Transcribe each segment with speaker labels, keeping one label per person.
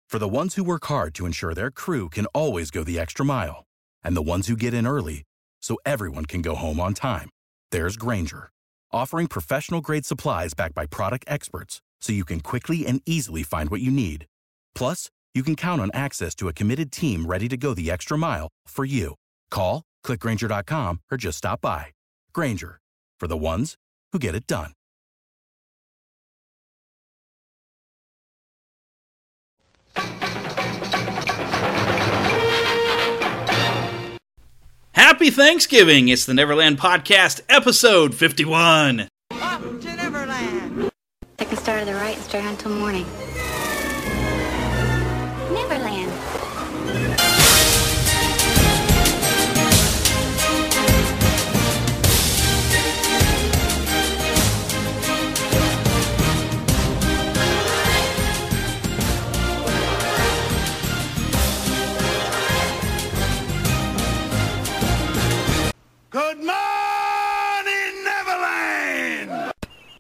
Speaker 1: For the ones who work hard to ensure their crew can always go the extra mile, and the ones who get in early so everyone can go home on time, there's Grainger, offering professional-grade supplies backed by product experts so you can quickly and easily find what you need. Plus, you can count on access to a committed team ready to go the extra mile for you. Call, click Grainger.com, or just stop by. Grainger, for the ones who get it done.
Speaker 2: Happy Thanksgiving! It's the Neverland Podcast, episode 51.
Speaker 3: Up to Neverland!
Speaker 4: Take a start to the right and stay on until morning. Neverland.
Speaker 3: Good morning, Neverland!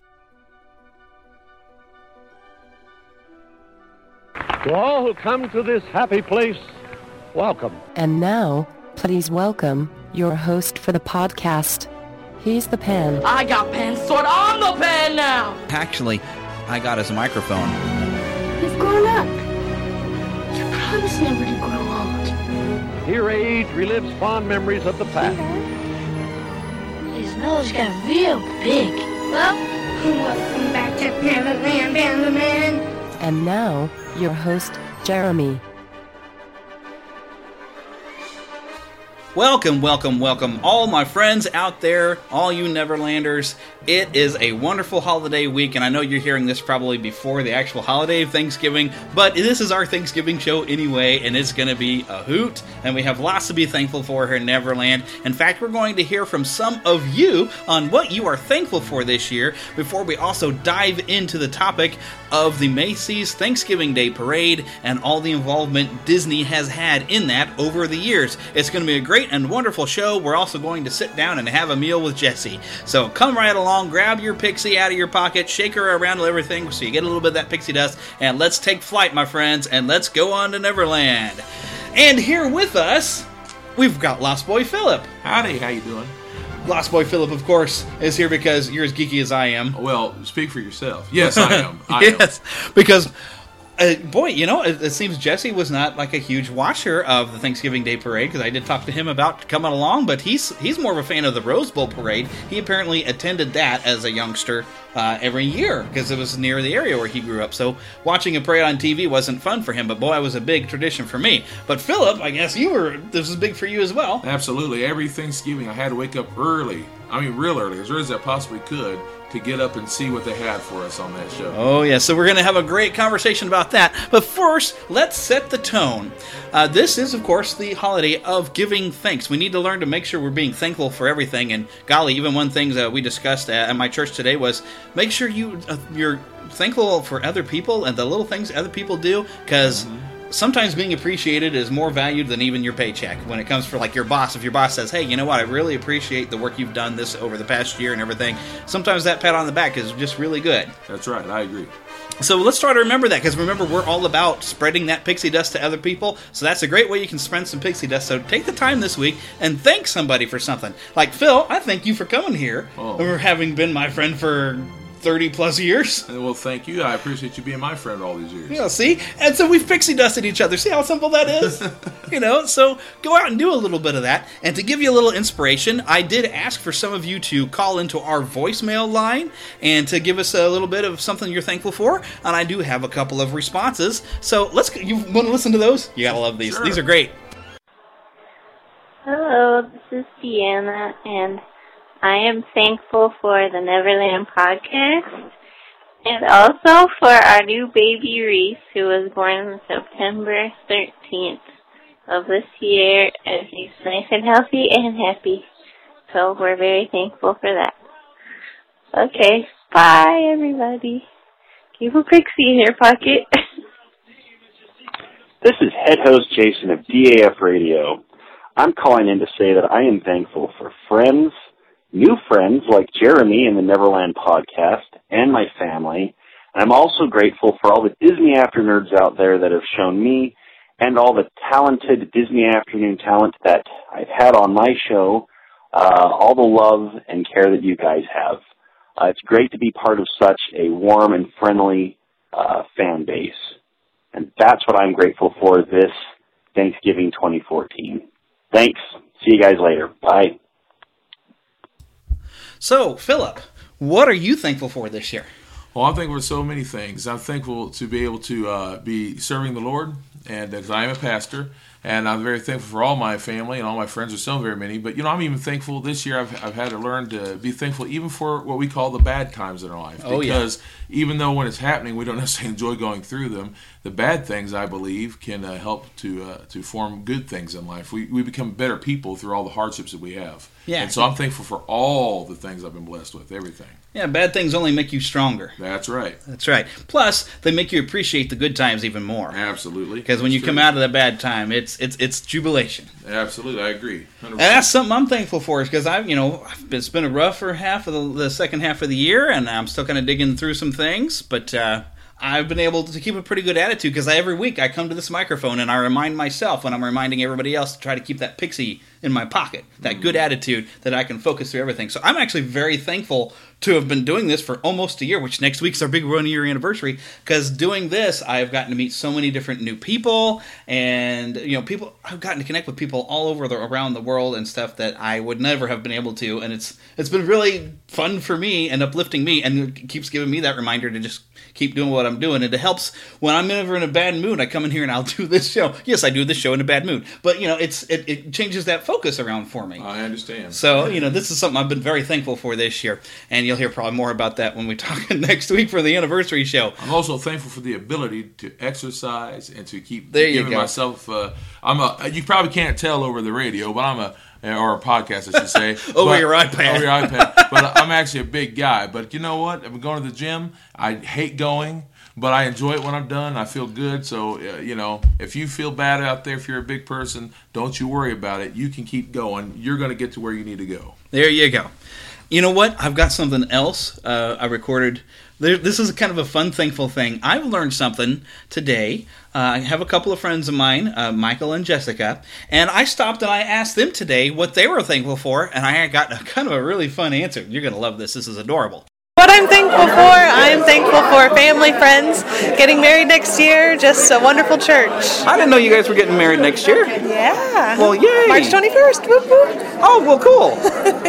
Speaker 5: To all who come to this happy place, welcome.
Speaker 6: And now, please welcome your host for the podcast. He's the pen.
Speaker 7: I got pen sword. I'm the pen now.
Speaker 2: Actually, I got his microphone.
Speaker 4: You've grown up. You promised never to grow old.
Speaker 5: Here age relives fond memories of the past.
Speaker 4: His nose got real big. Well, welcome back to Neverland, Neverland.
Speaker 6: And now, your host, Jeremy.
Speaker 2: Welcome, welcome, welcome, all my friends out there, all you Neverlanders. It is a wonderful holiday week, and I know you're hearing this probably before the actual holiday of Thanksgiving, but this is our Thanksgiving show anyway, and it's going to be a hoot, and we have lots to be thankful for here in Neverland. In fact, we're going to hear from some of you on what you are thankful for this year, before we also dive into the topic of the Macy's Thanksgiving Day Parade and all the involvement Disney has had in that over the years. It's going to be a great and wonderful show. We're also going to sit down and have a meal with Jessie. So come right along, grab your pixie out of your pocket, shake her around everything so you get a little bit of that pixie dust, and let's take flight, my friends, and let's go on to Neverland. And here with us, we've got Lost Boy Philip.
Speaker 8: Howdy, how you doing?
Speaker 2: Lost Boy Philip, of course, is here because you're as geeky as I am.
Speaker 8: Well, speak for yourself. Yes, I am.
Speaker 2: Yes, because... boy, you know, it seems Jesse was not like a huge watcher of the Thanksgiving Day Parade, because I did talk to him about coming along, but he's more of a fan of the Rose Bowl Parade. He apparently attended that as a youngster every year, because it was near the area where he grew up. So watching a parade on TV wasn't fun for him, but boy, it was a big tradition for me. But Philip, I guess this was big for you as well.
Speaker 8: Absolutely. Every Thanksgiving I had to wake up early. I mean, real early, as early as I possibly could, to get up and see what they had for us on that show.
Speaker 2: Oh, yeah, so we're going to have a great conversation about that. But first, let's set the tone. This is, of course, the holiday of giving thanks. We need to learn to make sure we're being thankful for everything. And golly, even one thing that we discussed at my church today was make sure you're thankful for other people and the little things other people do, because... sometimes being appreciated is more valued than even your paycheck. When it comes for like your boss, if your boss says, hey, you know what, I really appreciate the work you've done this over the past year and everything, sometimes that pat on the back is just really good.
Speaker 8: That's right, I agree.
Speaker 2: So let's try to remember that, because remember, we're all about spreading that pixie dust to other people, so that's a great way you can spread some pixie dust. So take the time this week and thank somebody for something. Like, Phil, I thank you for coming here, for having been my friend for 30 plus years.
Speaker 8: Well, thank you. I appreciate you being my friend all these years.
Speaker 2: Yeah, see? And so we've pixie dusted each other. See how simple that is? You know, so go out and do a little bit of that. And to give you a little inspiration, I did ask for some of you to call into our voicemail line and to give us a little bit of something you're thankful for. And I do have a couple of responses. So you want to listen to those? You gotta love these.
Speaker 8: Sure.
Speaker 2: These are great.
Speaker 9: Hello, this is Deanna, and I am thankful for the Neverland podcast, and also for our new baby Reese, who was born on September 13th of this year, and he's nice and healthy and happy. So we're very thankful for that. Okay, bye everybody. Keep a pixie in your pocket.
Speaker 10: This is head host Jason of DAF Radio. I'm calling in to say that I am thankful for friends, new friends like Jeremy in the Neverland podcast, and my family. I'm also grateful for all the Disney After Nerds out there that have shown me and all the talented Disney Afternoon talent that I've had on my show, all the love and care that you guys have. It's great to be part of such a warm and friendly fan base. And that's what I'm grateful for this Thanksgiving 2014. Thanks. See you guys later. Bye.
Speaker 2: So, Philip, what are you thankful for this year?
Speaker 8: Well, I'm thankful for so many things. I'm thankful to be able to be serving the Lord, and because I am a pastor, and I'm very thankful for all my family and all my friends. There's so very many, but I'm even thankful this year. I've had to learn to be thankful even for what we call the bad times in our life. Because even though when it's happening, we don't necessarily enjoy going through them, the bad things, I believe, can help to form good things in life. We become better people through all the hardships that we have.
Speaker 2: Yeah.
Speaker 8: And so I'm thankful for all the things I've been blessed with, everything.
Speaker 2: Yeah, bad things only make you stronger.
Speaker 8: That's right.
Speaker 2: That's right. Plus, they make you appreciate the good times even more.
Speaker 8: Absolutely.
Speaker 2: Because when you come out of the bad time, it's jubilation.
Speaker 8: Absolutely, I agree. 100%.
Speaker 2: And that's something I'm thankful for, because it's been a rougher half of the second half of the year, and I'm still kind of digging through some things, but I've been able to keep a pretty good attitude, because every week I come to this microphone and I remind myself, when I'm reminding everybody else, to try to keep that pixie in my pocket, that good attitude that I can focus through everything. So I'm actually very thankful to have been doing this for almost a year, which next week's our big 1 year anniversary, because doing this, I've gotten to meet so many different new people, and I've gotten to connect with people all over around the world and stuff that I would never have been able to, and it's been really fun for me and uplifting me, and it keeps giving me that reminder to just keep doing what I'm doing. And it helps when I'm ever in a bad mood. I come in here and I'll do this show. Yes, I do this show in a bad mood, but it changes that focus around for me.
Speaker 8: I understand.
Speaker 2: So this is something I've been very thankful for this year, and you'll hear probably more about that when we talk next week for the anniversary show.
Speaker 8: I'm also thankful for the ability to exercise and to keep
Speaker 2: giving
Speaker 8: myself. You probably can't tell over the radio, but or a podcast, I should say.
Speaker 2: Over your iPad.
Speaker 8: But I'm actually a big guy. But you know what? I've been going to the gym. I hate going, but I enjoy it when I'm done. I feel good. So, if you feel bad out there, if you're a big person, don't you worry about it. You can keep going. You're going to get to where you need to go.
Speaker 2: There you go. You know what? I've got something else I recorded. This is kind of a fun, thankful thing. I've learned something today. I have a couple of friends of mine, Michael and Jessica, and I stopped and I asked them today what they were thankful for, and I got kind of a really fun answer. You're going to love this. This is adorable.
Speaker 11: What I'm thankful for, I'm thankful for family, friends, getting married next year, just a wonderful church.
Speaker 2: I didn't know you guys were getting married next year.
Speaker 11: Yeah.
Speaker 2: Well, yay.
Speaker 11: March 21st. Whoop, whoop.
Speaker 2: Oh, well, cool.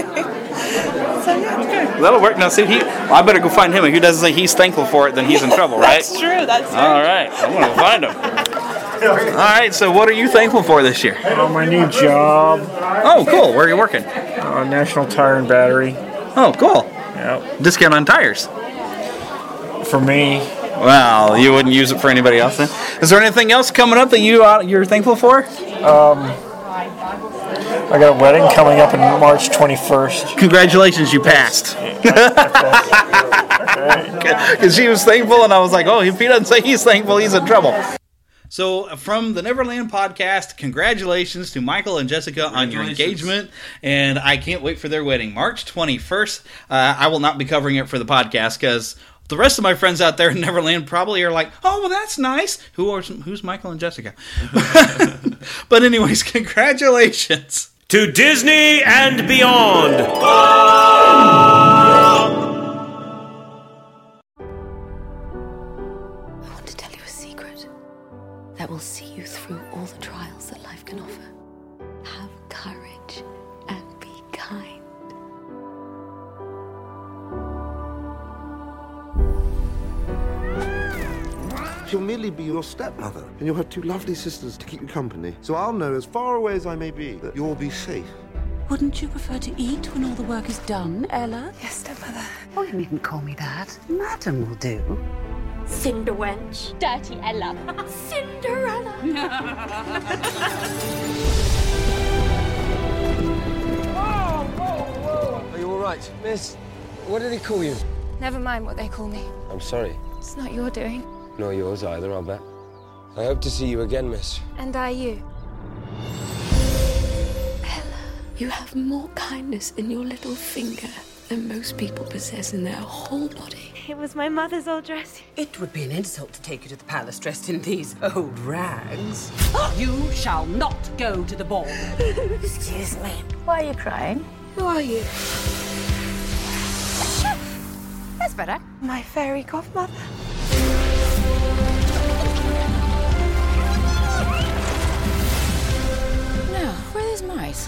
Speaker 11: So, yeah.
Speaker 2: That'll work. Now, see, I better go find him. If he doesn't say he's thankful for it, then he's in trouble, right?
Speaker 11: That's true.
Speaker 2: All right. I'm going to find him. All right, so what are you thankful for this year?
Speaker 12: My new job.
Speaker 2: Oh, cool. Where are you working?
Speaker 12: National Tire and Battery.
Speaker 2: Oh, cool.
Speaker 12: Yep.
Speaker 2: Discount on tires.
Speaker 12: For me.
Speaker 2: Well, you wouldn't use it for anybody else then? Is there anything else coming up that you're thankful for?
Speaker 12: I got a wedding coming up on March 21st.
Speaker 2: Congratulations, you passed. Because she was thankful, and I was like, oh, if he doesn't say he's thankful, he's in trouble. So, from the Neverland Podcast, congratulations to Michael and Jessica on your engagement, and I can't wait for their wedding, March 21st. I will not be covering it for the podcast, because the rest of my friends out there in Neverland probably are like, oh, well, that's nice. Who's Michael and Jessica? But anyways, congratulations.
Speaker 13: To Disney and beyond.
Speaker 4: That will see you through all the trials that life can offer. Have courage and be kind.
Speaker 14: She'll merely be your stepmother, and you'll have two lovely sisters to keep you company. So I'll know, as far away as I may be, that you'll be safe.
Speaker 15: Wouldn't you prefer to eat when all the work is done, Ella?
Speaker 16: Yes, stepmother. Oh, you needn't call me that. Madam will do.
Speaker 17: Cinderwench. Dirty Ella. Cinderella.
Speaker 18: Are you all right? Miss, what did he call you?
Speaker 19: Never mind what they call me.
Speaker 18: I'm sorry.
Speaker 19: It's not your doing.
Speaker 18: Nor yours either, I'll bet. I hope to see you again, miss.
Speaker 19: And I you.
Speaker 4: Ella, you have more kindness in your little finger than most people possess in their whole body.
Speaker 20: It was my mother's old dress.
Speaker 16: It would be an insult to take you to the palace dressed in these old rags. You shall not go to the ball.
Speaker 20: Excuse me. Why are you crying? Who are you? That's better. My fairy godmother.
Speaker 15: Now, where are these mice?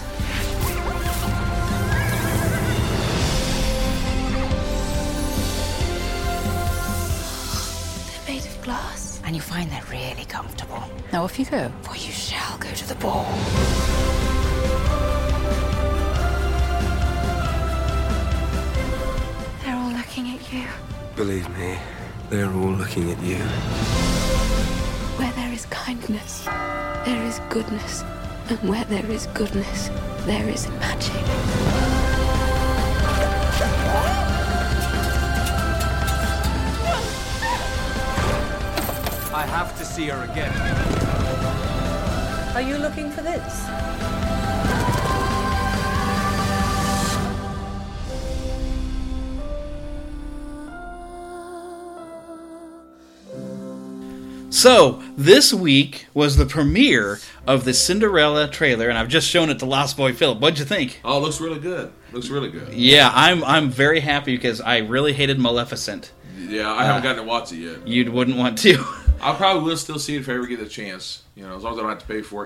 Speaker 20: They're made of glass.
Speaker 15: And you find they're really comfortable. Now off you go, for you shall go to the ball.
Speaker 20: They're all looking at you.
Speaker 18: Believe me, they're all looking at you.
Speaker 4: Where there is kindness, there is goodness. And where there is goodness, there is magic.
Speaker 21: I have to see her again.
Speaker 16: Are you looking for this?
Speaker 2: So, this week was the premiere of the Cinderella trailer, and I've just shown it to Lost Boy Philip. What'd you think?
Speaker 8: Oh, it looks really good. Looks really good.
Speaker 2: Yeah, I'm very happy because I really hated Maleficent.
Speaker 8: Yeah, I haven't gotten to watch it yet.
Speaker 2: You wouldn't want to.
Speaker 8: I probably will still see it if I ever get the chance. You know, as long as I don't have to pay for it.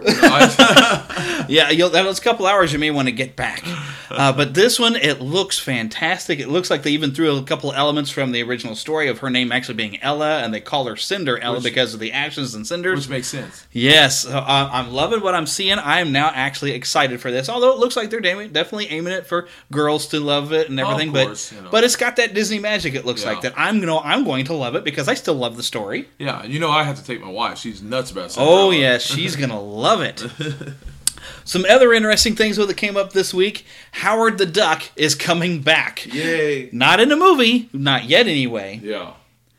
Speaker 2: Yeah, that's a couple hours you may want to get back. But this one, it looks fantastic. It looks like they even threw a couple elements from the original story of her name actually being Ella, and they call her Cinderella because of the actions and cinders.
Speaker 8: Which makes sense.
Speaker 2: Yes, I'm loving what I'm seeing. I am now actually excited for this. Although it looks like they're definitely aiming it for girls to love it and everything.
Speaker 8: Of course,
Speaker 2: but it's got that Disney magic. It looks like that. I'm going to love it because I still love the story.
Speaker 8: Yeah, you know I have to take my wife. She's nuts about it.
Speaker 2: Oh yeah, she's gonna love it. Some other interesting things that came up this week. Howard the Duck is coming back.
Speaker 8: Yay!
Speaker 2: Not in a movie, not yet anyway.
Speaker 8: Yeah.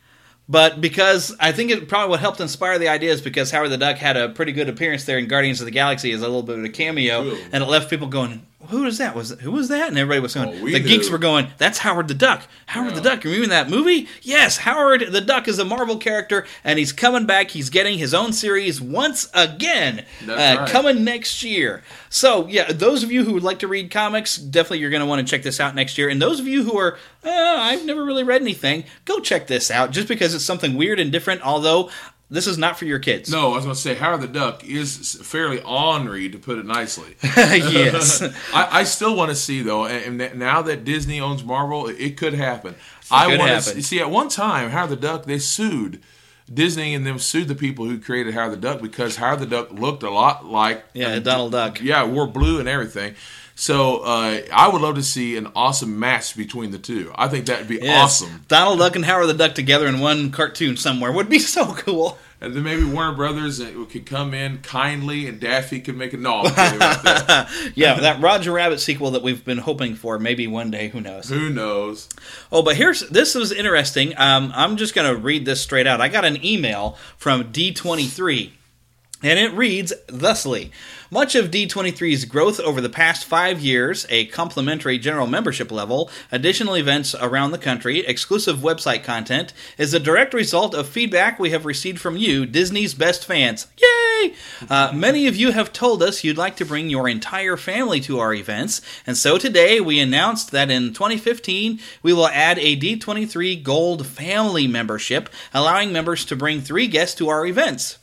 Speaker 2: But because I think it probably what helped inspire the idea is because Howard the Duck had a pretty good appearance there in Guardians of the Galaxy as a little bit of a cameo,
Speaker 8: True.
Speaker 2: and it left people going, "Who is that? Who was that?" And everybody was going,
Speaker 8: we
Speaker 2: the
Speaker 8: do.
Speaker 2: geeks were going, "That's Howard the Duck. Howard the Duck. Remember that movie? Yes, Howard the Duck is a Marvel character, and he's coming back. He's getting his own series once again,
Speaker 8: That's right.
Speaker 2: coming next year." So, yeah, those of you who would like to read comics, definitely you're going to want to check this out next year. And those of you who are, I've never really read anything, go check this out, just because it's something weird and different, although this is not for your kids.
Speaker 8: No, I was going to say, Howard the Duck is fairly ornery, to put it nicely.
Speaker 2: Yes.
Speaker 8: I still want to see, though, and now that Disney owns Marvel, it could happen. I want to see, at one time, Howard the Duck, they sued Disney, and them sued the people who created Howard the Duck because Howard the Duck looked a lot like
Speaker 2: Donald Duck.
Speaker 8: Yeah, wore blue and everything. So I would love to see an awesome match between the two. I think that would be awesome.
Speaker 2: Donald Duck and Howard the Duck together in one cartoon somewhere would be so cool.
Speaker 8: And then maybe Warner Brothers could come in kindly, and Daffy could make it. No, I'm kidding about that.
Speaker 2: Yeah, that Roger Rabbit sequel that we've been hoping for, maybe one day. Who knows?
Speaker 8: Who knows?
Speaker 2: Oh, but this was interesting. I'm just going to read this straight out. I got an email from D23. And it reads thusly: much of D23's growth over the past 5 years, a complimentary general membership level, additional events around the country, exclusive website content, is a direct result of feedback we have received from you, Disney's best fans. Yay! Many of you have told us you'd like to bring your entire family to our events, and so today we announced that in 2015 we will add a D23 Gold Family membership, allowing members to bring 3 guests to our events.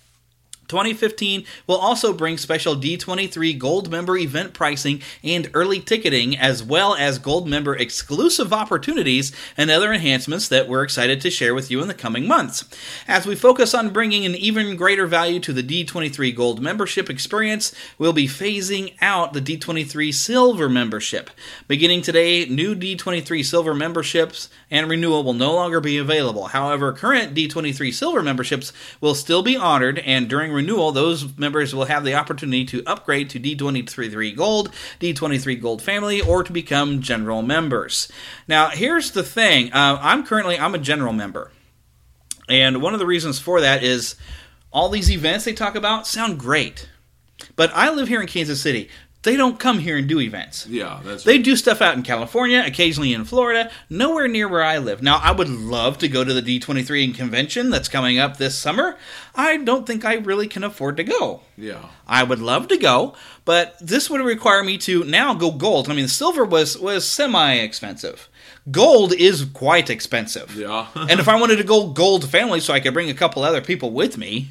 Speaker 2: 2015 will also bring special D23 Gold member event pricing and early ticketing, as well as Gold member exclusive opportunities and other enhancements that we're excited to share with you in the coming months. As we focus on bringing an even greater value to the D23 Gold membership experience, we'll be phasing out the D23 Silver membership. Beginning today, new D23 Silver memberships and renewal will no longer be available. However, current D23 Silver memberships will still be honored, and during renewal, those members will have the opportunity to upgrade to D23 Gold, D23 Gold Family, or to become general members. Now, here's the thing. I'm a general member. And one of the reasons for that is all these events they talk about sound great. But I live here in Kansas City. they don't come here and do events.
Speaker 8: Yeah, that's
Speaker 2: They do stuff out in California, occasionally in Florida, nowhere near where I live. Now, I would love to go to the D23 convention that's coming up this summer. I don't think I really can afford to go.
Speaker 8: Yeah.
Speaker 2: I would love to go, but this would require me to now go gold. I mean, silver was semi-expensive. Gold is quite expensive.
Speaker 8: Yeah.
Speaker 2: And if I wanted to go gold family so I could bring a couple other people with me,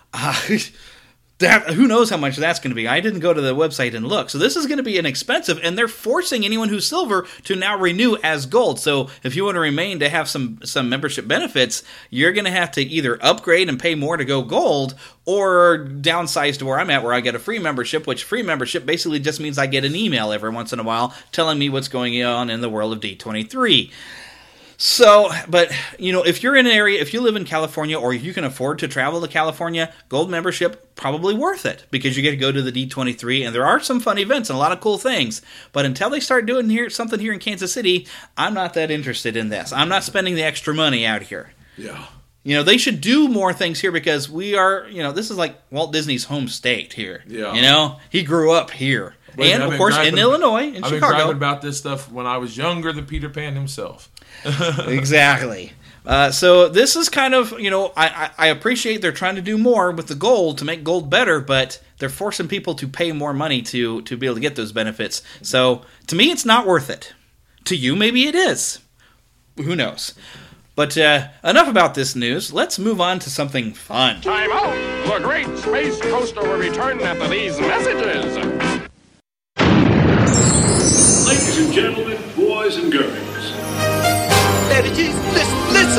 Speaker 2: who knows how much that's going to be. I didn't go to the website and look. So this is going to be inexpensive, and they're forcing anyone who's silver to now renew as gold. So if you want to remain to have some membership benefits, you're going to have to either upgrade and pay more to go gold, or downsize to where I'm at, where I get a free membership, which free membership basically just means I get an email every once in a while telling me what's going on in the world of D23. So, but, if you're in an area, if you live in California, or if you can afford to travel to California, gold membership, probably worth it, because you get to go to the D23, and there are some fun events and a lot of cool things. But until they start doing something here in Kansas City, I'm not that interested in this. I'm not spending the extra money out here.
Speaker 8: Yeah.
Speaker 2: They should do more things here, because we are, this is like Walt Disney's home state here.
Speaker 8: Yeah.
Speaker 2: He grew up here.
Speaker 8: But
Speaker 2: and, of course, in Illinois, in
Speaker 8: I've
Speaker 2: Chicago.
Speaker 8: I've been griping about this stuff when I was younger than Peter Pan himself.
Speaker 2: Exactly. So this is kind of, I appreciate they're trying to do more with the gold to make gold better, but they're forcing people to pay more money to be able to get those benefits. So to me, it's not worth it. To you, maybe it is. Who knows? But enough about this news. Let's move on to something fun.
Speaker 21: Time out! The Great Space Coaster will return after these messages.
Speaker 22: Ladies and gentlemen, boys and girls.
Speaker 3: Ladies, listen!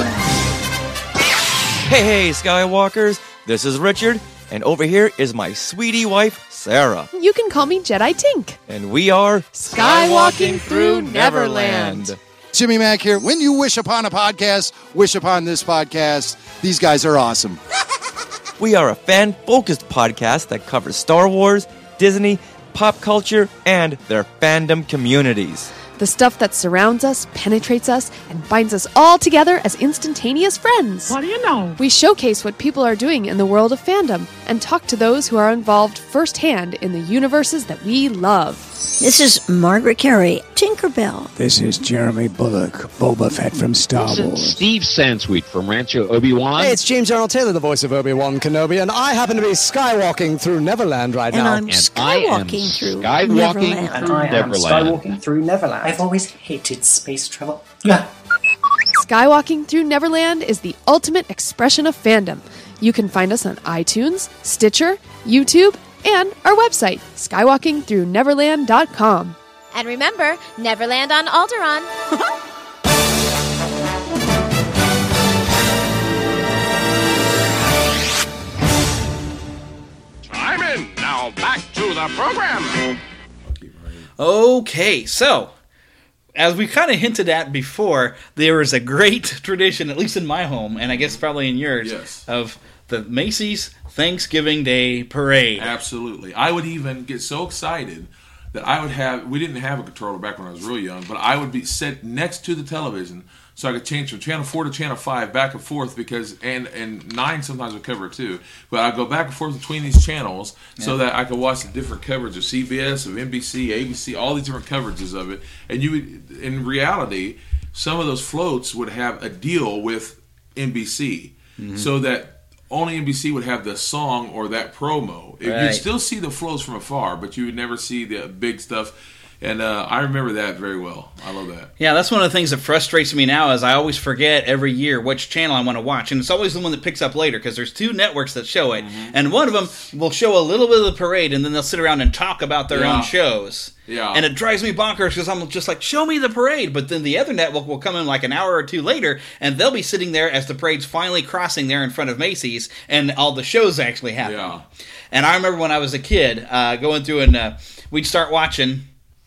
Speaker 23: Hey, Skywalkers. This is Richard, and over here is my sweetie wife, Sarah.
Speaker 11: You can call me Jedi Tink.
Speaker 23: And we are
Speaker 11: Skywalking through Neverland.
Speaker 24: Jimmy Mack here. When you wish upon a podcast, wish upon this podcast. These guys are awesome.
Speaker 23: We are a fan-focused podcast that covers Star Wars, Disney, pop culture, and their fandom communities.
Speaker 11: The stuff that surrounds us, penetrates us, and binds us all together as instantaneous friends.
Speaker 7: What do you know?
Speaker 11: We showcase what people are doing in the world of fandom and talk to those who are involved firsthand in the universes that we love.
Speaker 20: This is Margaret Carey, Tinkerbell.
Speaker 25: This is Jeremy Bullock, Boba Fett from Star Wars.
Speaker 26: Steve Sansweet from Rancho Obi-Wan.
Speaker 27: Hey, it's James Arnold Taylor, the voice of Obi-Wan Kenobi, and I happen to be skywalking through Neverland right now.
Speaker 20: I'm skywalking through
Speaker 26: Neverland.
Speaker 28: And I am skywalking through Neverland. I've always hated space travel.
Speaker 11: Skywalking Through Neverland is the ultimate expression of fandom. You can find us on iTunes, Stitcher, YouTube, and our website, skywalkingthroughneverland.com.
Speaker 29: And remember, Neverland on Alderaan.
Speaker 21: Time in. Now back to the program.
Speaker 2: Okay, so as we kind of hinted at before, there is a great tradition, at least in my home, and I guess probably in yours, of the Macy's Thanksgiving Day Parade.
Speaker 8: Absolutely. I would even get so excited that I would have, we didn't have a controller back when I was real young, but I would be set next to the television so I could change from Channel 4 to Channel 5 back and forth because, and 9 sometimes would cover it too, but I'd go back and forth between these channels so that I could watch the different coverage of CBS, of NBC, ABC, all these different coverages of it. And you would, in reality, some of those floats would have a deal with NBC so that only NBC would have the song or that promo.
Speaker 2: Right.
Speaker 8: You'd still see the flows from afar, but you would never see the big stuff. And I remember that very well. I love that.
Speaker 2: Yeah, that's one of the things that frustrates me now is I always forget every year which channel I want to watch. And it's always the one that picks up later because there's 2 networks that show it. And one of them will show a little bit of the parade and then they'll sit around and talk about their own shows.
Speaker 8: Yeah.
Speaker 2: And it drives me bonkers because I'm just like, show me the parade. But then the other network will come in like an hour or 2 later and they'll be sitting there as the parade's finally crossing there in front of Macy's and all the shows actually happen.
Speaker 8: Yeah.
Speaker 2: And I remember when I was a kid going through and we'd start watching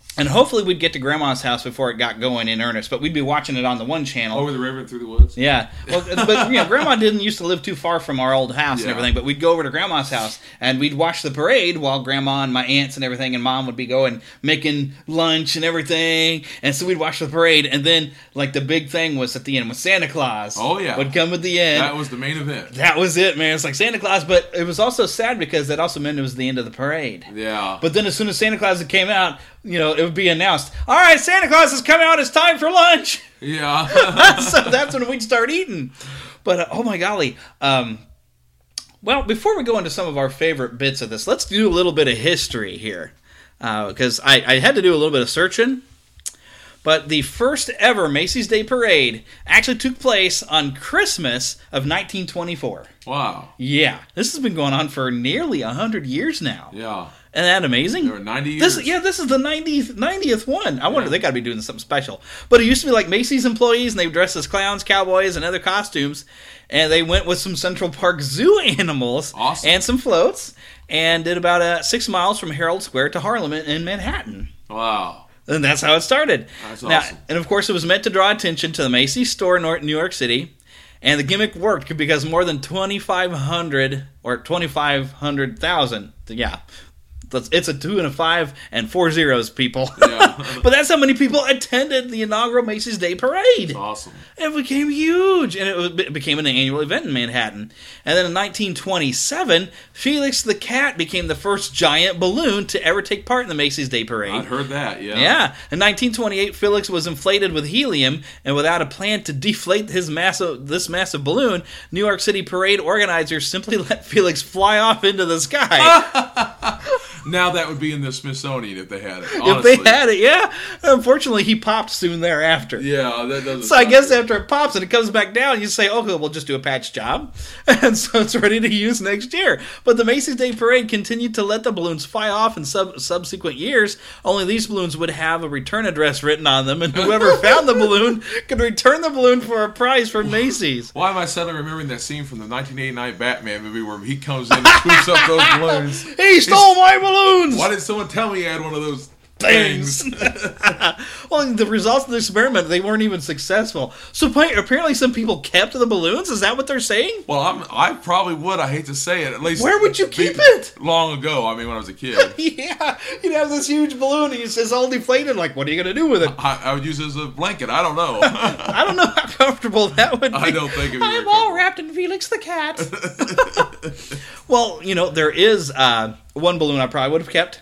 Speaker 2: And hopefully we'd get to Grandma's house before it got going in earnest, but we'd be watching it on the one channel.
Speaker 8: Over the river and through the woods?
Speaker 2: Yeah. Well, but Grandma didn't used to live too far from our old house and everything, but we'd go over to Grandma's house and we'd watch the parade while Grandma and my aunts and everything and Mom would be going, making lunch and everything. And so we'd watch the parade, and then, like, the big thing was at the end, when Santa Claus would come at the end.
Speaker 8: That was the main event.
Speaker 2: That was it, man. It's like Santa Claus, but it was also sad because that also meant it was the end of the parade.
Speaker 8: Yeah.
Speaker 2: But then as soon as Santa Claus came out, it would be announced, all right, Santa Claus has come out, it's time for lunch.
Speaker 8: Yeah.
Speaker 2: So that's when we'd start eating. But, oh my golly. Well, before we go into some of our favorite bits of this, let's do a little bit of history here. Because I had to do a little bit of searching. But the first ever Macy's Day Parade actually took place on Christmas of 1924.
Speaker 8: Wow.
Speaker 2: Yeah. This has been going on for nearly 100 years now.
Speaker 8: Yeah.
Speaker 2: Isn't that amazing?
Speaker 8: There were 90 years.
Speaker 2: This is the 90th one. I wonder, they got to be doing something special. But it used to be like Macy's employees, and they dressed as clowns, cowboys, and other costumes. And they went with some Central Park Zoo animals and some floats, and did about 6 miles from Herald Square to Harlem in Manhattan.
Speaker 8: Wow.
Speaker 2: And that's how it started.
Speaker 8: That's
Speaker 2: now,
Speaker 8: awesome.
Speaker 2: And of course, it was meant to draw attention to the Macy's store in New York City. And the gimmick worked because more than 2,500 or 2,500,000, it's a 2 and a 5 and 4 zeros, people. Yeah. But that's how many people attended the inaugural Macy's Day Parade.
Speaker 8: That's awesome.
Speaker 2: It became huge, and it became an annual event in Manhattan. And then in 1927, Felix the Cat became the first giant balloon to ever take part in the Macy's Day Parade.
Speaker 8: I'd heard that, yeah.
Speaker 2: Yeah. In 1928, Felix was inflated with helium, and without a plan to deflate this massive balloon, New York City parade organizers simply let Felix fly off into the sky.
Speaker 8: Now that would be in the Smithsonian if they had it.
Speaker 2: Honestly.
Speaker 8: Honestly.
Speaker 2: If they had it, yeah. Unfortunately, he popped soon thereafter.
Speaker 8: Yeah, that doesn't.
Speaker 2: So I guess after it pops and it comes back down, you say, okay, we'll just do a patch job. And so it's ready to use next year. But the Macy's Day Parade continued to let the balloons fly off in subsequent years. Only these balloons would have a return address written on them, and whoever found the balloon could return the balloon for a prize from Macy's.
Speaker 8: Why am I suddenly remembering that scene from the 1989 Batman movie where he comes in and scoops up those balloons?
Speaker 2: He stole my balloons!
Speaker 8: Why didn't someone tell me he had one of those things?
Speaker 2: Well, the results of the experiment, they weren't even successful. So apparently some people kept the balloons? Is that what they're saying?
Speaker 8: Well, I probably would. I hate to say it. At least
Speaker 2: where would you keep it?
Speaker 8: Long ago. I mean, when I was a kid.
Speaker 2: Yeah. You'd have this huge balloon and it's all deflated. Like, what are you going to do with it?
Speaker 8: I would use it as a blanket. I don't know.
Speaker 2: I don't know how comfortable that would be.
Speaker 8: I don't think it would be.
Speaker 2: I'm all wrapped in Felix the Cat. Well, there is one balloon I probably would have kept.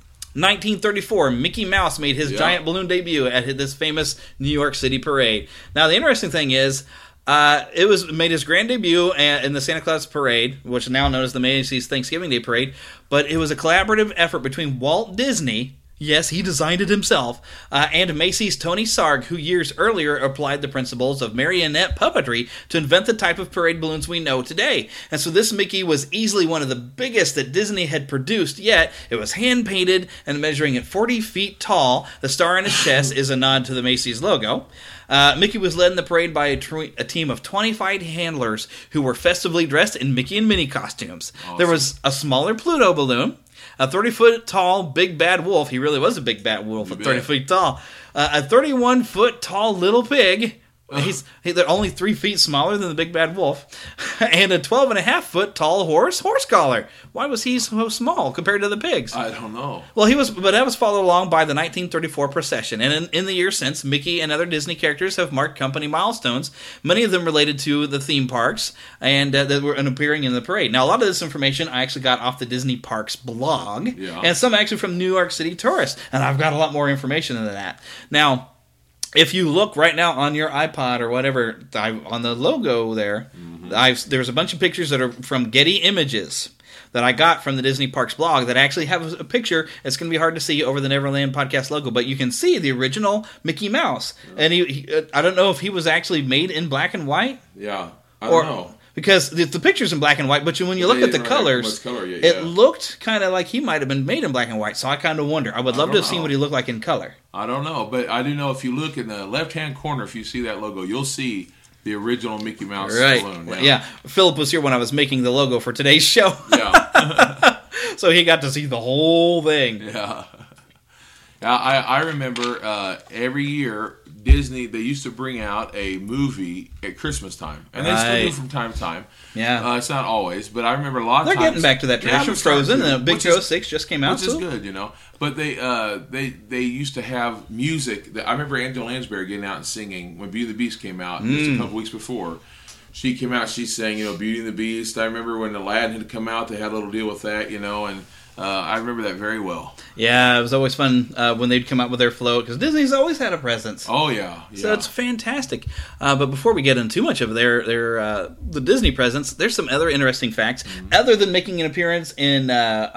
Speaker 2: 1934, Mickey Mouse made his giant balloon debut at this famous New York City parade. Now, the interesting thing is, it made his grand debut in the Santa Claus Parade, which is now known as the Macy's Thanksgiving Day Parade, but it was a collaborative effort between Walt Disney, yes, he designed it himself, and Macy's Tony Sarg, who years earlier applied the principles of marionette puppetry to invent the type of parade balloons we know today. And so this Mickey was easily one of the biggest that Disney had produced, yet it was hand-painted and measuring at 40 feet tall. The star on his chest is a nod to the Macy's logo. Mickey was led in the parade by a team of 25 handlers who were festively dressed in Mickey and Minnie costumes. Awesome. There was a smaller Pluto balloon, a 30-foot tall Big Bad Wolf. He really was a Big Bad Wolf at 30 feet tall. A 31-foot tall Little Pig. They're only 3 feet smaller than the Big Bad Wolf. And a 12.5-foot tall horse collar. Why was he so small compared to the pigs?
Speaker 8: I don't know.
Speaker 2: Well, but that was followed along by the 1934 procession. And in the years since, Mickey and other Disney characters have marked company milestones, many of them related to the theme parks and that were appearing in the parade. Now, a lot of this information I actually got off the Disney Parks blog, and some actually from New York City Tourist. And I've got a lot more information than that. Now, if you look right now on your iPod or whatever, on the logo there, there's a bunch of pictures that are from Getty Images that I got from the Disney Parks blog that actually have a picture. It's going to be hard to see over the Neverland Podcast logo, but you can see the original Mickey Mouse. And I don't know if he was actually made in black and white.
Speaker 8: Yeah, I don't know.
Speaker 2: Because the picture's in black and white, but when you look at the colors, it looked kind of like he might have been made in black and white. So I kind of wonder. I would love to have seen what he looked like in color.
Speaker 8: I don't know, but I do know if you look in the left-hand corner, if you see that logo, you'll see the original Mickey Mouse balloon.
Speaker 2: Yeah. Philip was here when I was making the logo for today's show.
Speaker 8: Yeah.
Speaker 2: So he got to see the whole thing.
Speaker 8: Yeah. I remember every year Disney, they used to bring out a movie at Christmas time, and they still do from time to time.
Speaker 2: Yeah,
Speaker 8: it's not always, but I remember a lot of
Speaker 2: times.
Speaker 8: They're
Speaker 2: getting back to that tradition. Frozen, and Big Hero 6 just came out,
Speaker 8: which is good, you know. But they used to have music. I remember Angela Lansbury getting out and singing when Beauty and the Beast came out just a couple weeks before. She came out, she sang, you know, Beauty and the Beast. I remember when Aladdin had come out, they had a little deal with that, you know, and I remember that very well.
Speaker 2: Yeah, it was always fun when they'd come out with their float, because Disney's always had a presence.
Speaker 8: Oh, yeah.
Speaker 2: So it's fantastic. But before we get into too much of the Disney presence, there's some other interesting facts. Other than making an appearance in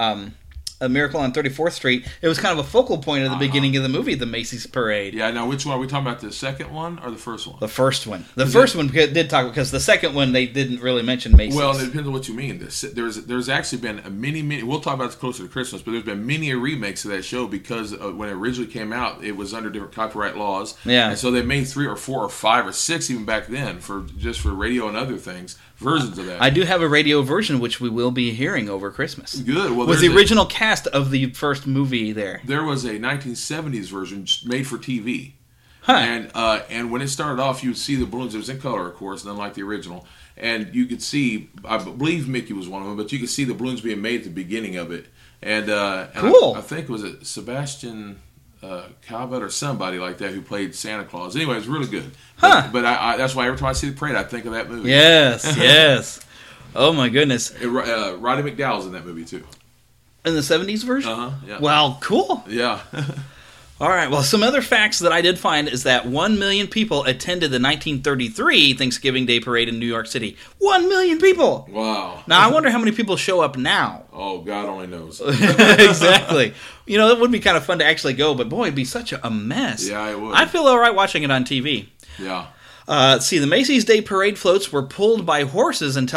Speaker 2: A Miracle on 34th Street, it was kind of a focal point at the beginning of the movie, the Macy's Parade.
Speaker 8: Yeah, now which one? Are we talking about the second one or the first one?
Speaker 2: The first one. The first one did talk, because the second one they didn't really mention Macy's.
Speaker 8: Well, it depends on what you mean. There's actually been a many, we'll talk about this closer to Christmas, but there's been many remakes of that show because when it originally came out, it was under different copyright laws.
Speaker 2: Yeah.
Speaker 8: And so they made 3 or 4 or 5 or 6 even back then for radio and other things. Versions of that.
Speaker 2: I do have a radio version, which we will be hearing over Christmas.
Speaker 8: Good. Well,
Speaker 2: with the original cast of the first movie there.
Speaker 8: There was a 1970s version made for TV.
Speaker 2: Huh.
Speaker 8: And when it started off, you would see the balloons. It was in color, of course, unlike the original. And you could see, I believe Mickey was one of them, but you could see the balloons being made at the beginning of it. And
Speaker 2: cool.
Speaker 8: I think, was it Sebastian Cabot or somebody like that who played Santa Claus. Anyway, it was really good.
Speaker 2: Huh.
Speaker 8: But I that's why every time I see the parade, I think of that movie.
Speaker 2: Yes, yes. Oh, my goodness.
Speaker 8: Roddy McDowell's in that movie, too.
Speaker 2: In the 70s version?
Speaker 8: Uh-huh, yeah.
Speaker 2: Wow, cool.
Speaker 8: Yeah.
Speaker 2: All right, well, some other facts that I did find is that 1 million people attended the 1933 Thanksgiving Day Parade in New York City. 1 million people!
Speaker 8: Wow.
Speaker 2: Now, I wonder how many people show up now.
Speaker 8: Oh, God only knows.
Speaker 2: Exactly. You know, it would be kind of fun to actually go, but boy, it'd be such a mess.
Speaker 8: Yeah, it would.
Speaker 2: I feel all right watching it on TV.
Speaker 8: Yeah.
Speaker 2: See, the Macy's Day Parade floats were pulled by horses until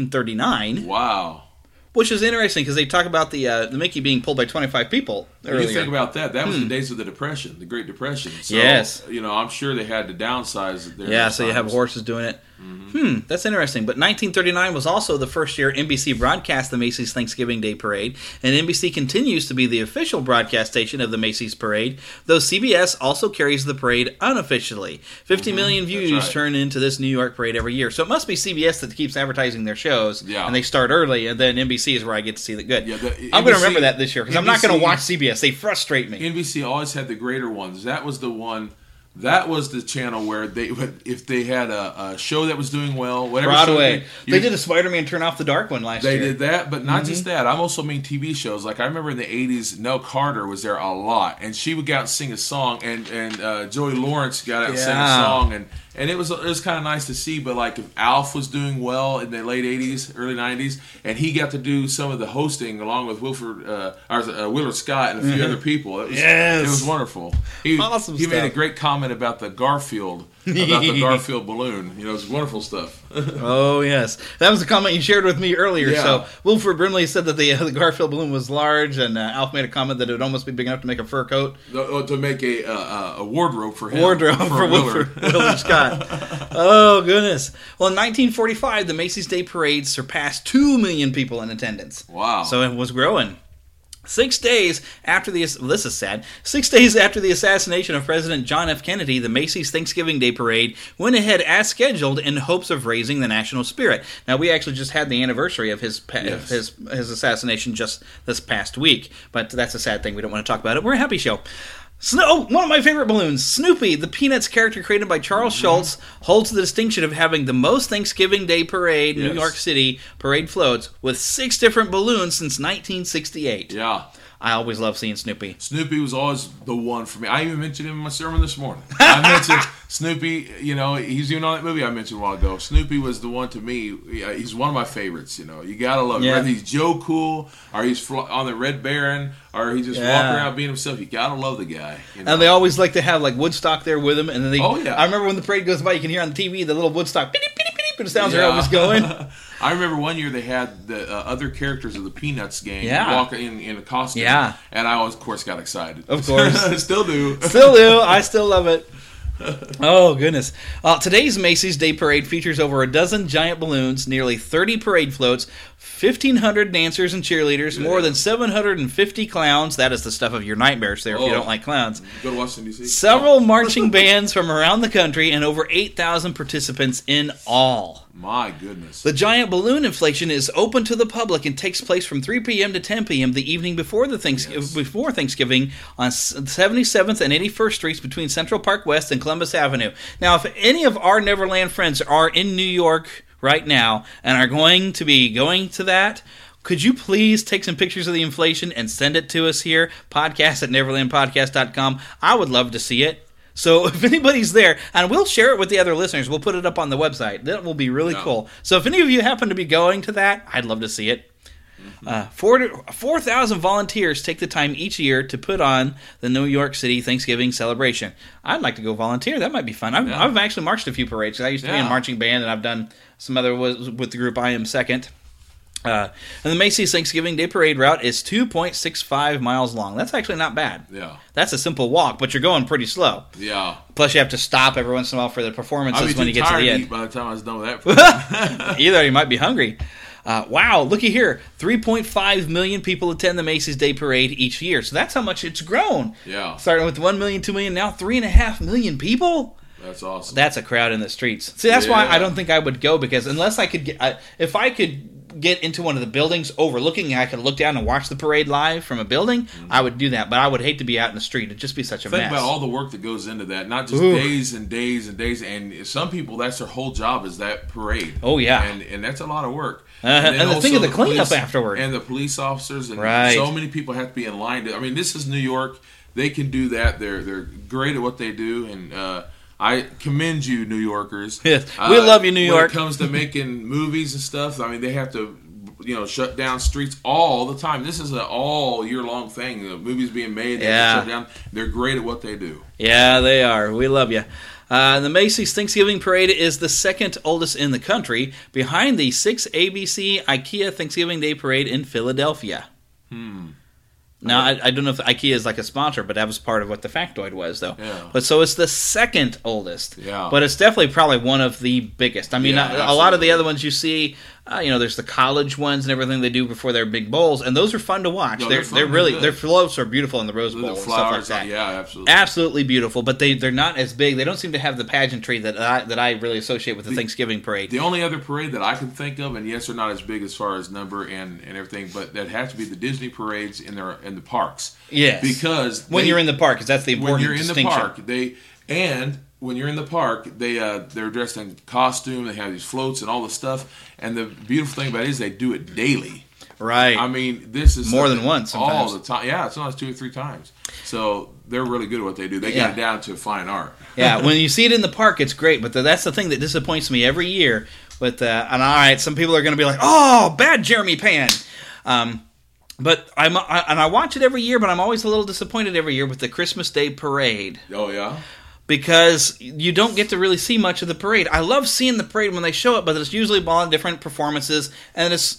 Speaker 2: 1939.
Speaker 8: Wow.
Speaker 2: Which is interesting because they talk about the Mickey being pulled by 25 people earlier.
Speaker 8: You think about that. That was the days of the Depression, the Great Depression. So,
Speaker 2: yes.
Speaker 8: You know, I'm sure they had to downsize their
Speaker 2: Yeah, so you have horses doing it. Mm-hmm. That's interesting. But 1939 was also the first year NBC broadcast the Macy's Thanksgiving Day Parade, and NBC continues to be the official broadcast station of the Macy's Parade, though CBS also carries the parade unofficially. 50 million views turn into this New York parade every year. So it must be CBS that keeps advertising their shows, and they start early, and then NBC is where I get to see the good.
Speaker 8: Yeah,
Speaker 2: I'm going to remember that this year, because I'm not going to watch CBS. They frustrate me.
Speaker 8: NBC always had the greater ones. That was the one... That was the channel where if they had a show that was doing well, whatever.
Speaker 2: Broadway. They did a Spider-Man Turn Off the Dark one last year.
Speaker 8: They did that, but not just that. I'm also mean TV shows. Like I remember in the 80s, Nell Carter was there a lot, and she would go out and sing a song, and Joey Lawrence got out and sang a song, and it was kind of nice to see. But like if Alf was doing well in the late 80s, early 90s, and he got to do some of the hosting along with Willard Scott and a few other people. It was wonderful. He made a great comment about the Garfield balloon. You know, it's wonderful stuff.
Speaker 2: Oh yes, that was a comment you shared with me earlier.
Speaker 8: Yeah.
Speaker 2: So Wilford Brimley said that the Garfield balloon was large, and Alf made a comment that it would almost be big enough to make a fur coat.
Speaker 8: To make a wardrobe for him.
Speaker 2: For Willard Scott. Oh goodness. Well, in 1945, the Macy's Day Parade surpassed 2 million people in attendance.
Speaker 8: Wow.
Speaker 2: So it was growing. 6 days after this is sad. 6 days after the assassination of President John F. Kennedy, the Macy's Thanksgiving Day Parade went ahead as scheduled in hopes of raising the national spirit. Now, we actually just had the anniversary of his assassination just this past week, but that's a sad thing. We don't want to talk about it. We're a happy show. One of my favorite balloons, Snoopy, the Peanuts character created by Charles Schulz, holds the distinction of having the most Thanksgiving Day Parade New York City parade floats with 6 different balloons since 1968.
Speaker 8: Yeah.
Speaker 2: I always love seeing Snoopy.
Speaker 8: Snoopy was always the one for me. I even mentioned him in my sermon this morning. I mentioned Snoopy, you know, he's even on that movie I mentioned a while ago. Snoopy was the one to me. He's one of my favorites, you know. You got to love him. Whether he's Joe Cool or he's on the Red Baron or he's just walking around being himself, you got to love the guy. You know?
Speaker 2: And they always like to have like Woodstock there with him. And then
Speaker 8: I
Speaker 2: remember when the parade goes by, you can hear on the TV the little Woodstock, beep, beep, beep, beep, and the sounds are always going.
Speaker 8: I remember one year they had the other characters of the Peanuts gang walk in a costume.
Speaker 2: Yeah.
Speaker 8: And I, of course, got excited.
Speaker 2: Of course.
Speaker 8: Still do.
Speaker 2: I still love it. Oh, goodness. Today's Macy's Day Parade features over a dozen giant balloons, nearly 30 parade floats, 1,500 dancers and cheerleaders, more than 750 clowns. That is the stuff of your nightmares there if you don't like clowns.
Speaker 8: Go to Washington, D.C.
Speaker 2: Several marching bands from around the country and over 8,000 participants in all.
Speaker 8: My goodness.
Speaker 2: The giant balloon inflation is open to the public and takes place from 3 p.m. to 10 p.m. the evening before Thanksgiving on 77th and 81st Streets between Central Park West and Columbus Avenue. Now, if any of our Neverland friends are in New York right now and are going to be going to that, could you please take some pictures of the inflation and send it to us here, podcast@neverlandpodcast.com. I would love to see it. So if anybody's there, and we'll share it with the other listeners, we'll put it up on the website. That will be really cool. So if any of you happen to be going to that, I'd love to see it. 4,000 volunteers take the time each year to put on the New York City Thanksgiving celebration. I'd like to go volunteer. That might be fun. I've actually marched a few parades. I used to be in a marching band, and I've done some other with the group I Am Second. And the Macy's Thanksgiving Day Parade route is 2.65 miles long. That's actually not bad.
Speaker 8: Yeah.
Speaker 2: That's a simple walk, but you're going pretty slow.
Speaker 8: Yeah.
Speaker 2: Plus, you have to stop every once in a while for the performances when you get to the end.
Speaker 8: By the time I was done with that.
Speaker 2: Either you might be hungry. Wow, looky here. 3.5 million people attend the Macy's Day Parade each year. So that's how much it's grown.
Speaker 8: Yeah.
Speaker 2: Starting with 1 million, 2 million, now 3.5 million people.
Speaker 8: That's awesome.
Speaker 2: That's a crowd in the streets. See, that's why I don't think I would go, because unless I could get, if I could get into one of the buildings overlooking, and I could look down and watch the parade live from a building, I would do that. But I would hate to be out in the street. It'd just be such a mess.
Speaker 8: Think about all the work that goes into that. Not just days and days and days. And some people, that's their whole job, is that parade.
Speaker 2: Oh, yeah.
Speaker 8: And that's a lot of work.
Speaker 2: And the thing of the cleanup afterward.
Speaker 8: And the police officers. And
Speaker 2: right.
Speaker 8: So many people have to be in line. I mean, this is New York. They can do that. They're great at what they do. And I commend you, New Yorkers.
Speaker 2: Yes, we love you, New York.
Speaker 8: When it comes to making movies and stuff, I mean, they have to, shut down streets all the time. This is an all year long thing. The movies being made, they have to shut down. They're great at what they do.
Speaker 2: Yeah, they are. We love you. The Macy's Thanksgiving Parade is the second oldest in the country, behind the 6 ABC IKEA Thanksgiving Day Parade in Philadelphia. Now, I don't know if IKEA is like a sponsor, but that was part of what the factoid was, though.
Speaker 8: Yeah.
Speaker 2: But so it's the second oldest.
Speaker 8: Yeah.
Speaker 2: But it's definitely probably one of the biggest. I mean, a lot of the other ones you see, there's the college ones and everything they do before their big bowls, and those are fun to watch.
Speaker 8: No,
Speaker 2: they're really, their floats are beautiful in the Rose Bowl and stuff like that.
Speaker 8: Yeah, absolutely.
Speaker 2: Absolutely beautiful, but they're not as big. They don't seem to have the pageantry that I really associate with the Thanksgiving parade.
Speaker 8: The only other parade that I can think of, and yes, they're not as big as far as number and everything, but that has to be the Disney parades in the parks.
Speaker 2: Yes.
Speaker 8: Because
Speaker 2: when you're in the park, because that's the important distinction.
Speaker 8: When you're in the park, they're dressed in costume. They have these floats and all this stuff. And the beautiful thing about it is they do it daily.
Speaker 2: Right.
Speaker 8: I mean, this is
Speaker 2: more than once sometimes.
Speaker 8: All the time. Yeah, it's almost 2 or 3 times. So they're really good at what they do. They got it down to fine art.
Speaker 2: Yeah, when you see it in the park, it's great. But that's the thing that disappoints me every year. And all right, some people are going to be like, "Oh, bad Jeremy Pan." But I watch it every year, but I'm always a little disappointed every year with the Christmas Day Parade.
Speaker 8: Oh yeah. Because
Speaker 2: you don't get to really see much of the parade. I love seeing the parade when they show it, but it's usually all different performances, and it's.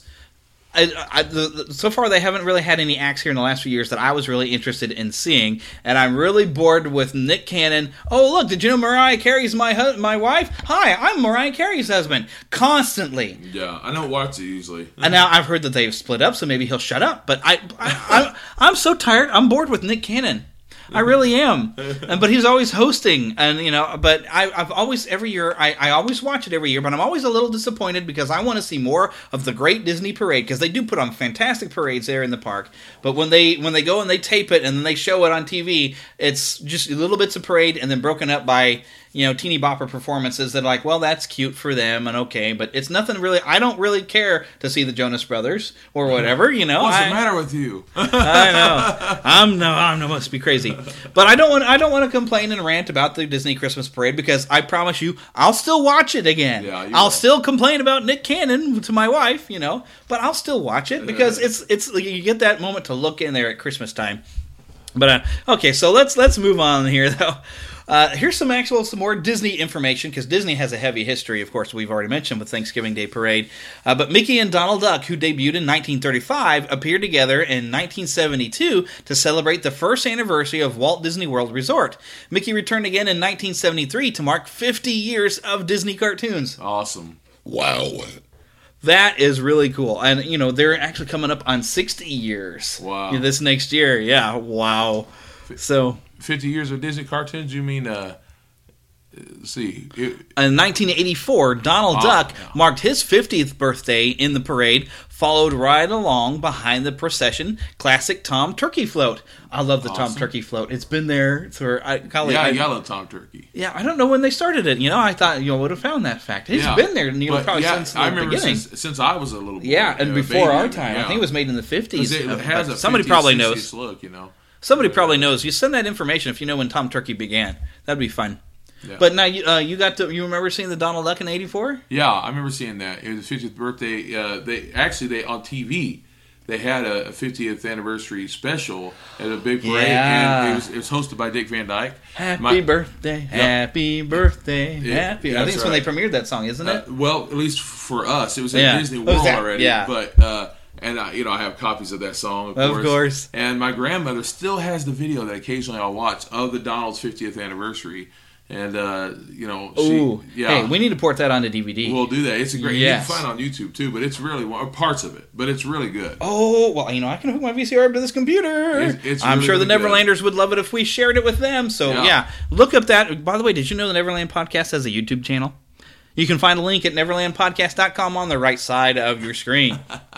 Speaker 2: So far, they haven't really had any acts here in the last few years that I was really interested in seeing, and I'm really bored with Nick Cannon. Oh, look, did you know Mariah Carey's my wife? Hi, I'm Mariah Carey's husband. Constantly.
Speaker 8: Yeah, I don't watch it usually.
Speaker 2: And now I've heard that they've split up, so maybe he'll shut up. But I'm so tired. I'm bored with Nick Cannon. I really am. But he's always hosting, and but I've always every year I always watch it every year, but I'm always a little disappointed because I want to see more of the Great Disney Parade, because they do put on fantastic parades there in the park. But when they go and they tape it and then they show it on TV, it's just little bits of parade and then broken up by teeny bopper performances that are like, well, that's cute for them and okay, but it's nothing really. I don't really care to see the Jonas Brothers or whatever.
Speaker 8: What's the matter with you?
Speaker 2: I know. I'm must be crazy. But I don't want to complain and rant about the Disney Christmas Parade, because I promise you, I'll still watch it again.
Speaker 8: Yeah,
Speaker 2: I'll still complain about Nick Cannon to my wife, but I'll still watch it because it's you get that moment to look in there at Christmas time. But okay, so let's move on here though. Here's some more Disney information, because Disney has a heavy history, of course, we've already mentioned with Thanksgiving Day Parade. But Mickey and Donald Duck, who debuted in 1935, appeared together in 1972 to celebrate the first anniversary of Walt Disney World Resort. Mickey returned again in 1973 to mark 50 years of Disney cartoons.
Speaker 8: Awesome.
Speaker 2: Wow. That is really cool. And, you know, they're actually coming up on 60 years.
Speaker 8: Wow.
Speaker 2: This next year. Yeah, wow. So
Speaker 8: 50 years of Disney cartoons, you mean, let's see.
Speaker 2: In 1984, Donald Duck marked his 50th birthday in the parade, followed right along behind the procession classic Tom Turkey float. I love the Tom Turkey float. It's been there for
Speaker 8: I love Tom Turkey.
Speaker 2: Yeah, I don't know when they started it. You know, I thought you would have found that fact. It's been there, probably since the beginning.
Speaker 8: Since I was a little boy.
Speaker 2: Yeah, and before our time. I think it was made in the 50s.
Speaker 8: It has a
Speaker 2: somebody
Speaker 8: 50s,
Speaker 2: probably
Speaker 8: 60s
Speaker 2: knows.
Speaker 8: Look, you know.
Speaker 2: Somebody probably knows. You send that information if you know when Tom Turkey began. That'd be fun. Yeah. But now you you remember seeing the Donald Duck in '84?
Speaker 8: Yeah, I remember seeing that. It was his 50th birthday. They on TV they had a 50th anniversary special at a big parade, and it was hosted by Dick Van Dyke.
Speaker 2: Happy birthday, happy birthday, happy. I think it's when they premiered that song, isn't it?
Speaker 8: Well, at least for us, it was at Disney World already. Yeah. But and I have copies of that song, of course. And my grandmother still has the video that occasionally I'll watch of the Donald's 50th anniversary. And
Speaker 2: hey, we need to port that onto DVD.
Speaker 8: We'll do that. It's a great. Yes. You can find it on YouTube too, but it's really parts of it, but it's really good.
Speaker 2: Oh well, I can hook my VCR up to this computer. I'm sure the Neverlanders would love it if we shared it with them. So yeah, look up that. By the way, did you know the Neverland Podcast has a YouTube channel? You can find a link at neverlandpodcast.com on the right side of your screen.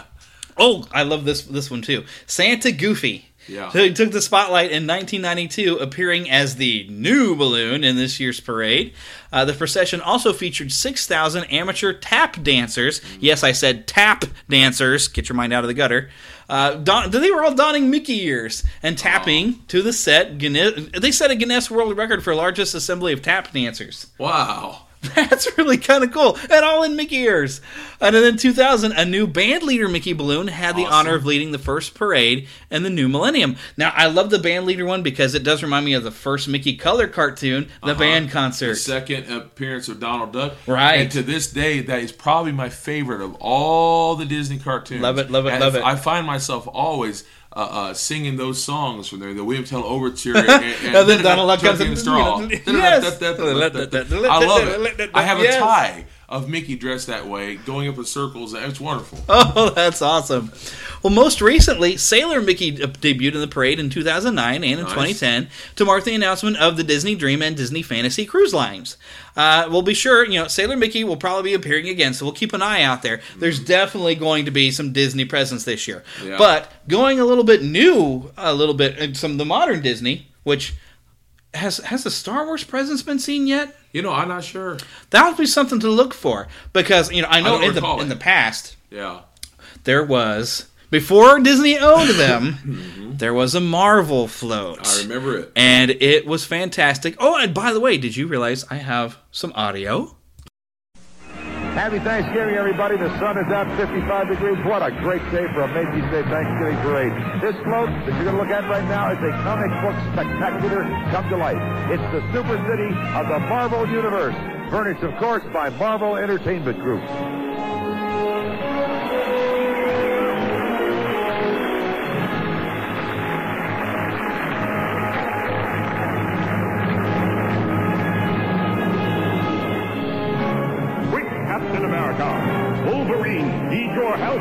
Speaker 2: I love this one too. Santa Goofy.
Speaker 8: Yeah.
Speaker 2: So he took the spotlight in 1992, appearing as the new balloon in this year's parade. The procession also featured 6,000 amateur tap dancers. Yes, I said tap dancers. Get your mind out of the gutter. They were all donning Mickey ears and tapping to the set. They set a Guinness World Record for largest assembly of tap dancers.
Speaker 8: Wow.
Speaker 2: That's really kind of cool. And all in Mickey ears. And then in 2000, a new band leader Mickey balloon had the honor of leading the first parade in the new millennium. Now, I love the band leader one because it does remind me of the first Mickey color cartoon, the band concert.
Speaker 8: The second appearance of Donald Duck.
Speaker 2: Right.
Speaker 8: And to this day, that is probably my favorite of all the Disney cartoons.
Speaker 2: Love it, love it, love it.
Speaker 8: I find myself always singing those songs from there, the William Tell Overture, and
Speaker 2: then Donald Duck comes in
Speaker 8: the straw.
Speaker 2: Yes.
Speaker 8: I love it. I have a tie of Mickey dressed that way, going up in circles. It's wonderful.
Speaker 2: Oh, that's awesome. Well, most recently, Sailor Mickey debuted in the parade in 2009 and in 2010 to mark the announcement of the Disney Dream and Disney Fantasy cruise lines. We'll be sure, Sailor Mickey will probably be appearing again, so we'll keep an eye out there. There's definitely going to be some Disney presence this year. Yeah. But going a little bit some of the modern Disney, which has the Star Wars presence been seen yet?
Speaker 8: I'm not sure.
Speaker 2: That would be something to look for because I know in the past, there was, before Disney owned them, there was a Marvel float.
Speaker 8: I remember it,
Speaker 2: and it was fantastic. Oh, and by the way, did you realize I have some audio?
Speaker 1: Happy Thanksgiving, everybody. The sun is out 55 degrees. What a great day for a Macy's Day Thanksgiving parade. This float that you're going to look at right now is a comic book spectacular come to life. It's the super city of the Marvel Universe, furnished, of course, by Marvel Entertainment Group.
Speaker 21: Captain America, Wolverine, need your help.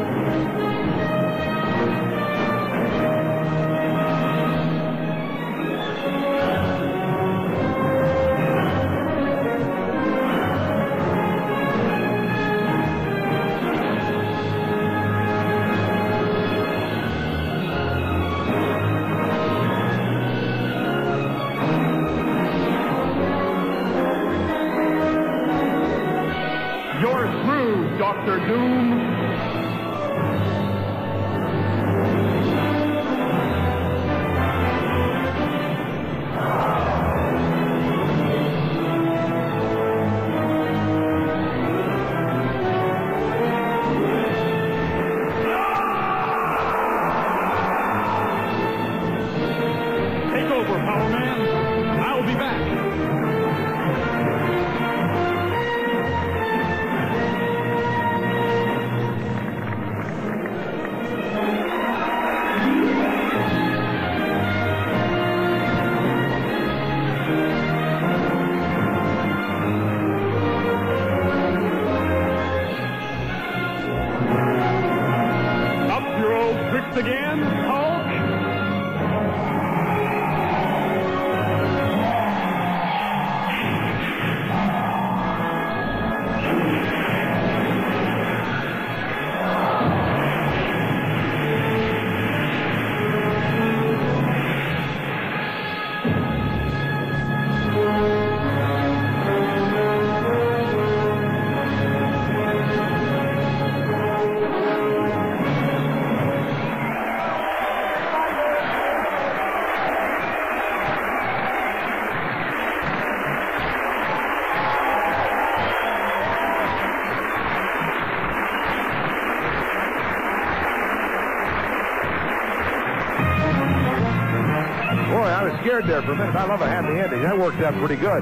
Speaker 21: Dr. Doom. Take over, Power Man. I'll be back. fixed again, Hulk?
Speaker 1: Scared there for a minute. I love a happy ending. That worked out pretty good.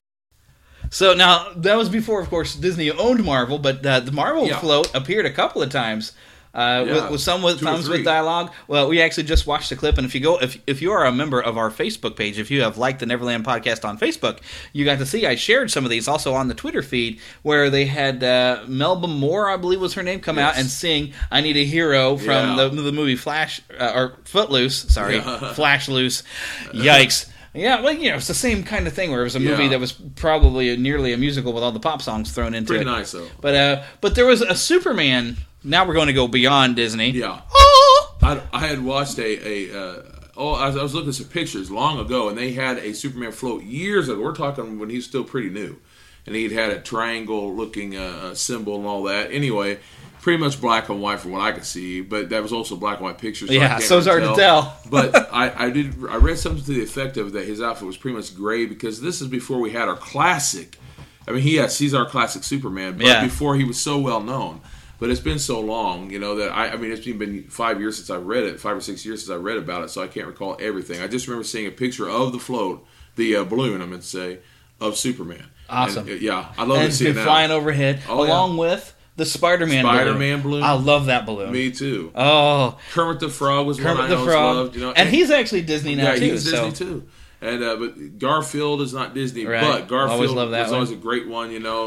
Speaker 2: So now that was before, of course, Disney owned Marvel, but the Marvel float appeared a couple of times. With some with dialogue. Well, we actually just watched the clip, and if you are a member of our Facebook page, if you have liked the Neverland podcast on Facebook, you got to see I shared some of these also on the Twitter feed, where they had Melba Moore, I believe was her name, come out and sing "I Need a Hero" from the movie Flash or Footloose. Sorry, Flash Loose. Yikes. Yeah, well, it's the same kind of thing where it was a movie that was probably nearly a musical with all the pop songs thrown into it.
Speaker 8: Pretty nice, though.
Speaker 2: But there was a Superman. Now we're going to go beyond Disney.
Speaker 8: Yeah. I had watched I was looking at some pictures long ago, and they had a Superman float years ago. We're talking when he was still pretty new. And he'd had a triangle-looking symbol and all that. Anyway, pretty much black and white from what I could see, but that was also black and white pictures. So
Speaker 2: so it's hard to tell.
Speaker 8: But I read something to the effect of that his outfit was pretty much gray, because this is before we had our classic. I mean, he's our classic Superman, but before he was so well known. But it's been so long, that I mean, it's been 5 years since I read it, 5 or 6 years since I read about it, so I can't recall everything. I just remember seeing a picture of the float, the balloon, I meant to say, of Superman.
Speaker 2: Awesome.
Speaker 8: And, I love to see it now.
Speaker 2: Flying overhead, along with the Spider-Man balloon. I love that balloon.
Speaker 8: Me too.
Speaker 2: Oh,
Speaker 8: Kermit the Frog was one I always loved.
Speaker 2: And he's actually Disney now too.
Speaker 8: Yeah, he's Disney too. And but Garfield is not Disney, but Garfield was always a great one.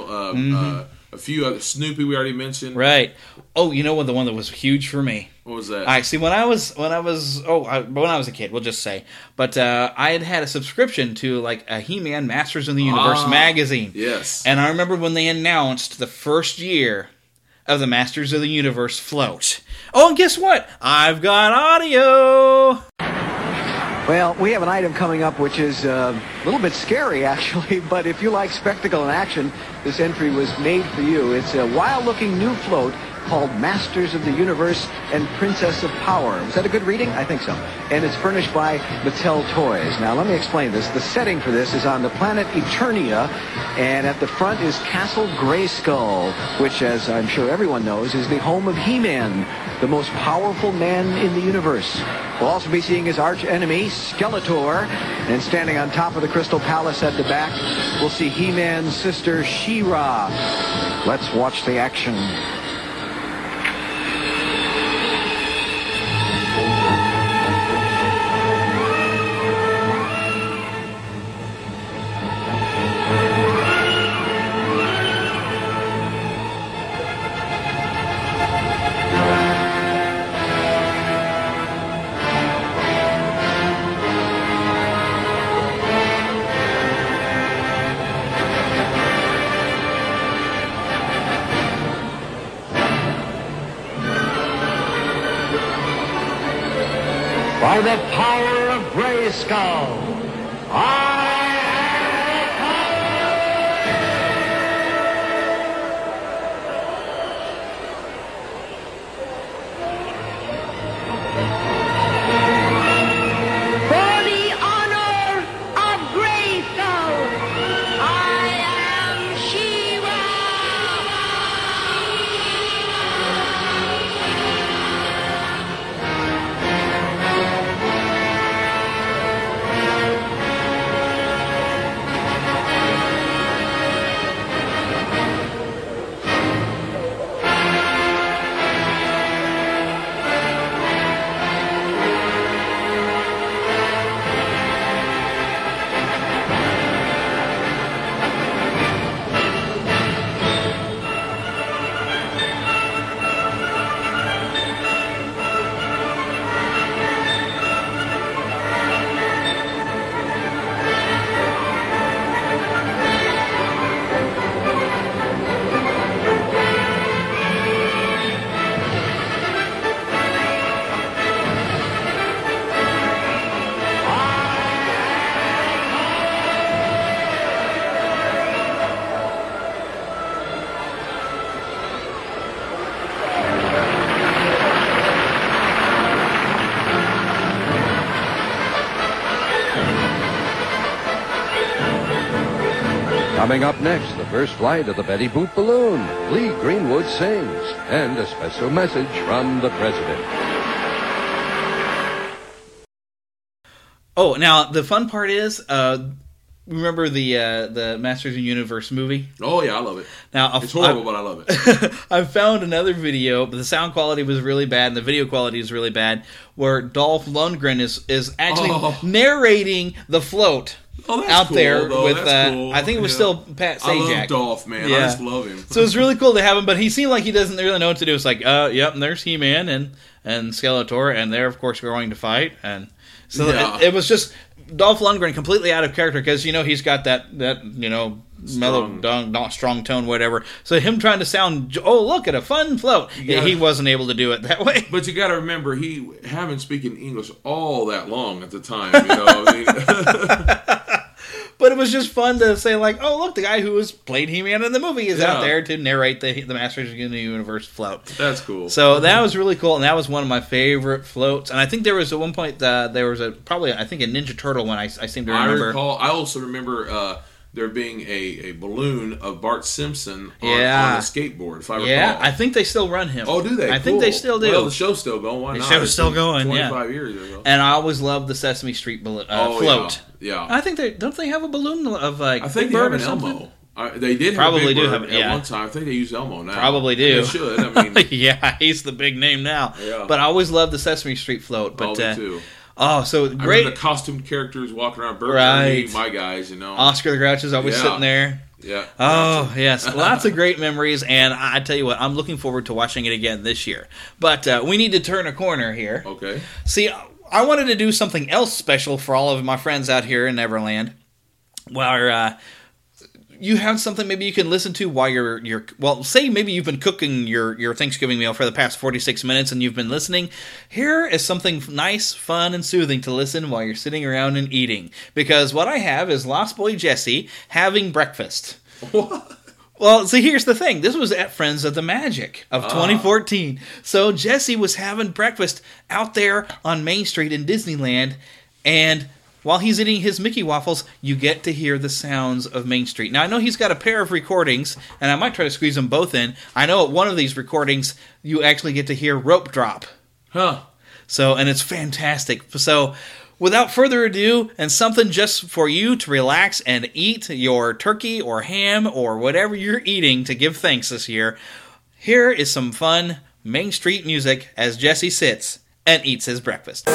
Speaker 8: A few other Snoopy we already mentioned.
Speaker 2: Right. Oh, you know what? The one that was huge for me.
Speaker 8: What was that?
Speaker 2: I see. When I was a kid, we'll just say. But I had a subscription to like a He-Man Masters of the Universe magazine.
Speaker 8: Yes.
Speaker 2: And I remember when they announced the first year of the Masters of the Universe float. Oh, and guess what? I've got audio.
Speaker 5: Well, we have an item coming up which is a little bit scary, actually, but if you like spectacle and action, this entry was made for you. It's a wild-looking new float called Masters of the Universe and Princess of Power. Was that a good reading? I think so. And it's furnished by Mattel Toys. Now, let me explain this. The setting for this is on the planet Eternia, and at the front is Castle Grayskull, which, as I'm sure everyone knows, is the home of He-Man, the most powerful man in the universe. We'll also be seeing his arch enemy, Skeletor, and standing on top of the Crystal Palace at the back, we'll see He-Man's sister, She-Ra. Let's watch the action.
Speaker 6: By the power of Grayskull, for the honor of Grayskull, I am She-Ra.
Speaker 9: Coming up next, the first flight of the Betty Boop balloon. Lee Greenwood sings, and a special message from the president.
Speaker 2: Oh, now the fun part is, remember the Masters of the Universe movie?
Speaker 8: Oh yeah, I love it.
Speaker 2: Now
Speaker 8: it's horrible, but I love it.
Speaker 2: I found another video, but the sound quality was really bad, and the video quality is really bad, where Dolph Lundgren is actually narrating the float. Out
Speaker 8: cool,
Speaker 2: there
Speaker 8: though.
Speaker 2: with,
Speaker 8: cool.
Speaker 2: I think it was still Pat Sajak.
Speaker 8: I love Dolph, man. I just love him.
Speaker 2: So it's really cool to have him, but he seemed like he doesn't really know what to do. It's like, yep, and there's He-Man and Skeletor, and they're, of course, going to fight. And so it was just Dolph Lundgren completely out of character because, he's got that mellow, strong tone, whatever. So him trying to sound, look at a fun float. He wasn't able to do it that way.
Speaker 8: But you got to remember, he haven't speaking English all that long at the time. I mean,
Speaker 2: but it was just fun to say, like, oh, look, the guy who was played He-Man in the movie is out there to narrate the Masters of the Universe float.
Speaker 8: That's cool.
Speaker 2: So that was really cool, and that was one of my favorite floats. And I think there was at one point, there was a Ninja Turtle one I seem to remember.
Speaker 8: I also remember there being a balloon of Bart Simpson on a skateboard, if I recall.
Speaker 2: Yeah, I think they still run him.
Speaker 8: Oh, do they?
Speaker 2: I think they still do.
Speaker 8: Well, the show's still going. Why not?
Speaker 2: The show's still going,
Speaker 8: 25 years ago.
Speaker 2: And I always loved the Sesame Street float.
Speaker 8: Yeah.
Speaker 2: I think don't they have a balloon of like
Speaker 8: I think
Speaker 2: Big
Speaker 8: they have
Speaker 2: Bird
Speaker 8: an
Speaker 2: or something?
Speaker 8: Elmo. They did
Speaker 2: probably
Speaker 8: have a Big
Speaker 2: do
Speaker 8: Bird
Speaker 2: have
Speaker 8: at one time. I think they use Elmo now.
Speaker 2: Probably do.
Speaker 8: They should. I mean,
Speaker 2: yeah, he's the big name now.
Speaker 8: Yeah.
Speaker 2: But I always loved the Sesame Street float. But
Speaker 8: me too.
Speaker 2: Oh, so great!
Speaker 8: The costumed characters walking around, right? My guys,
Speaker 2: Oscar the Grouch is always sitting there.
Speaker 8: Yeah.
Speaker 2: Oh, yes. Lots of great memories, and I tell you what, I'm looking forward to watching it again this year. But we need to turn a corner here.
Speaker 8: Okay.
Speaker 2: See, I wanted to do something else special for all of my friends out here in Neverland. Where you have something maybe you can listen to while you're say maybe you've been cooking your Thanksgiving meal for the past 46 minutes and you've been listening. Here is something nice, fun, and soothing to listen while you're sitting around and eating. Because what I have is Lost Boy Jesse having breakfast.
Speaker 8: What?
Speaker 2: Well, see, here's the thing. This was at Friends of the Magic of 2014. So Jesse was having breakfast out there on Main Street in Disneyland, and while he's eating his Mickey waffles, you get to hear the sounds of Main Street. Now, I know he's got a pair of recordings, and I might try to squeeze them both in. I know at one of these recordings, you actually get to hear Rope Drop.
Speaker 8: Huh.
Speaker 2: So, and it's fantastic. So, without further ado, and something just for you to relax and eat your turkey or ham or whatever you're eating to give thanks this year, here is some fun Main Street music as Jesse sits and eats his breakfast.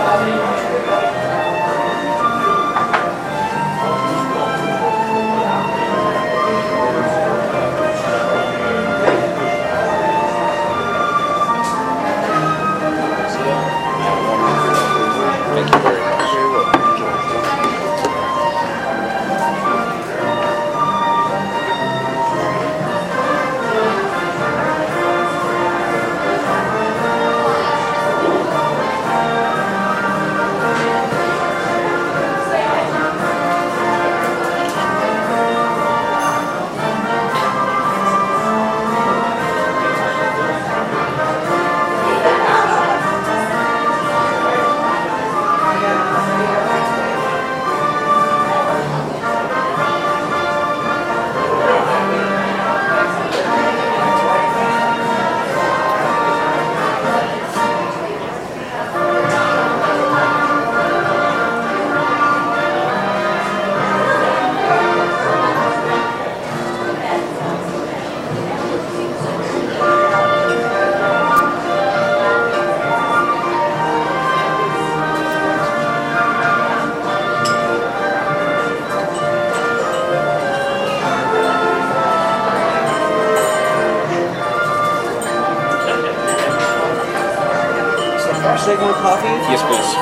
Speaker 4: Second coffee?
Speaker 10: Yes, please.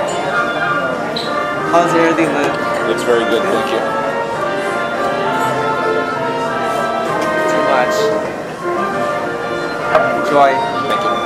Speaker 4: How's everything, man?
Speaker 10: It's very good, thank you.
Speaker 4: Too much. Enjoy.
Speaker 10: Thank you.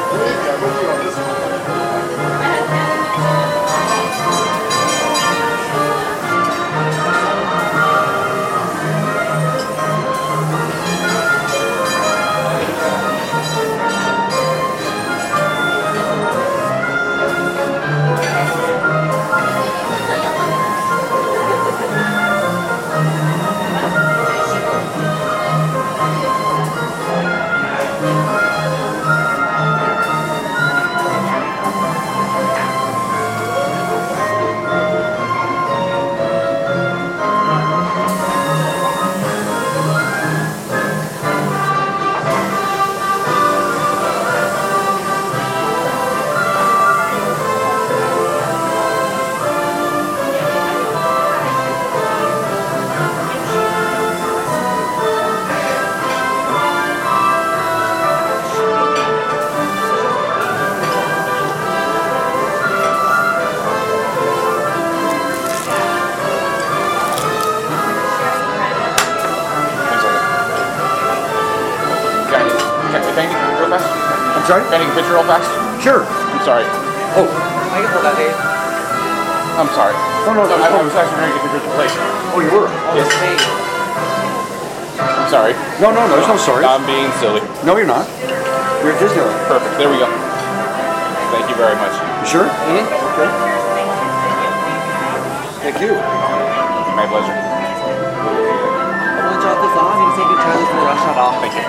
Speaker 10: Sorry? Can I take a picture real fast? Sure. I'm sorry. Oh.
Speaker 4: I can hold that, Dave.
Speaker 10: I'm sorry. No. I was actually trying to get a picture of the plate. Oh, you were? Yes. I'm sorry. No, there's no sorry. I'm being silly. No, you're not. You're at Disneyland. Perfect. There we go. Thank you very much. You sure? Mm-hmm. Okay. Thank you. My pleasure.
Speaker 4: I'm going to drop this off. You can take your time to rush that off.
Speaker 10: Thank you.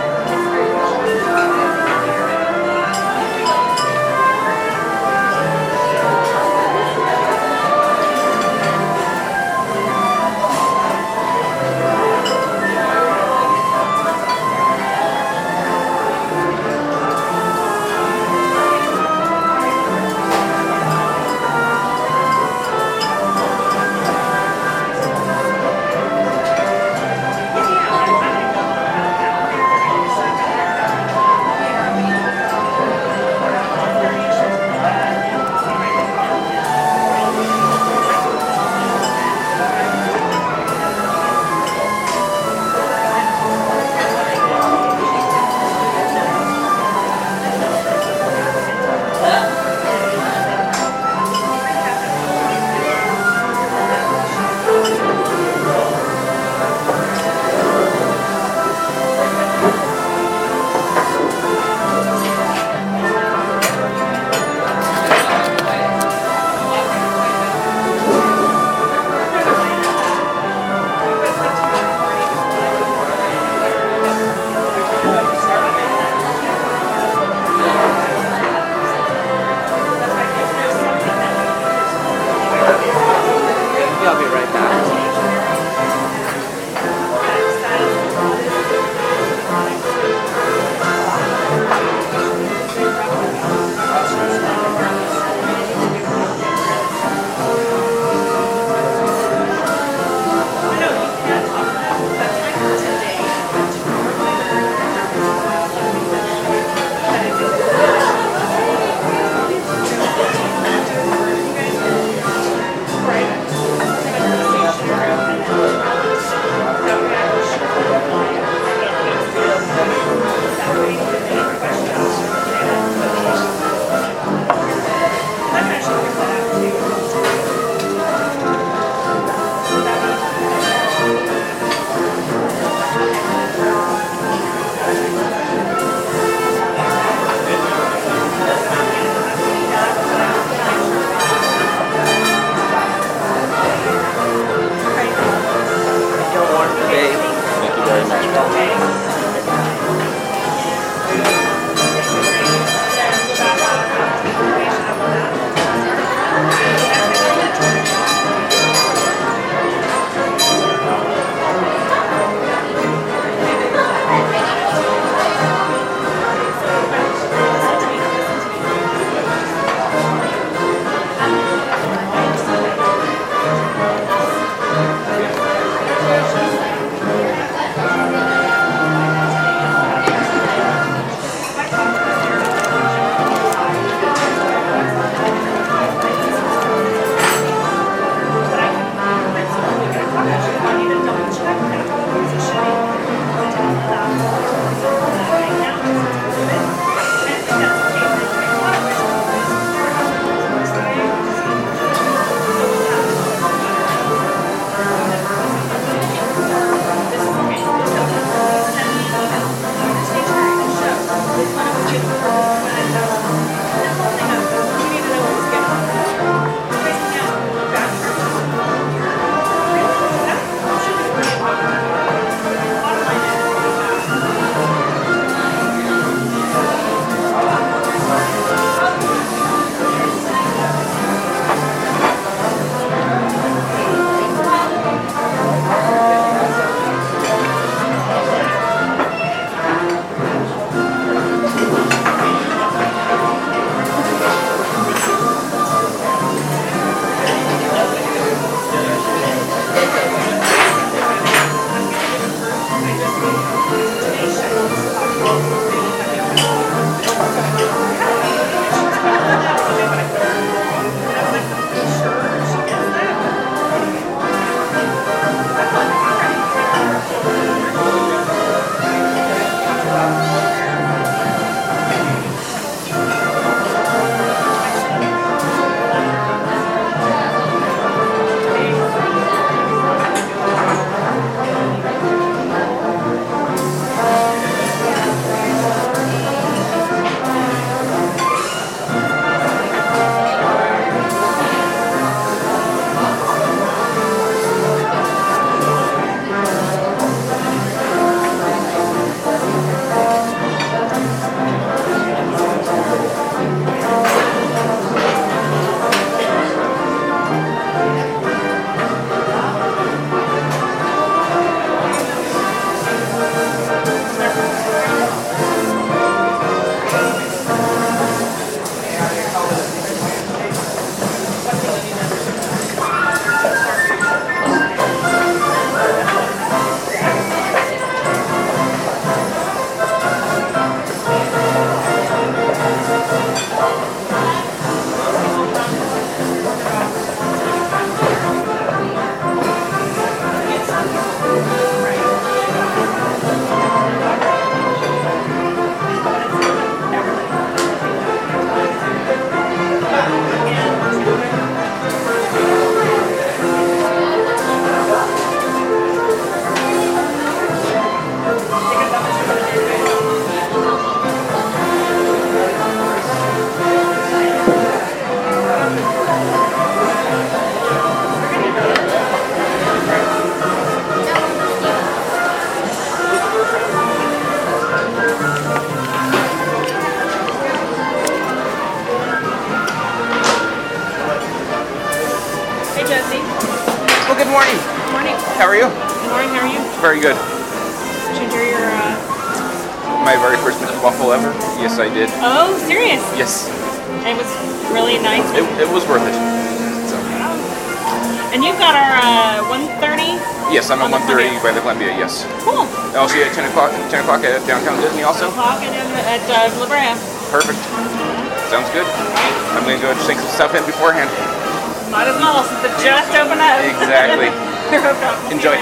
Speaker 10: how are you?
Speaker 12: Good morning, how are you?
Speaker 10: Very good.
Speaker 12: Did you enjoy your,
Speaker 10: My very first Mr. Waffle ever? Yes, I did.
Speaker 12: Oh, serious?
Speaker 10: Yes.
Speaker 12: It was really nice.
Speaker 10: It was worth it. So.
Speaker 12: And you've got our 1:30?
Speaker 10: Yes, I'm at 1:30 by the Columbia, yes.
Speaker 12: Cool.
Speaker 10: I'll see you at 10 o'clock at Downtown Disney also?
Speaker 12: 10 o'clock at La Brea.
Speaker 10: Perfect. Sounds good. I'm going to go sink some stuff in beforehand.
Speaker 12: Might as well, since it just opened up.
Speaker 10: Exactly. Enjoy.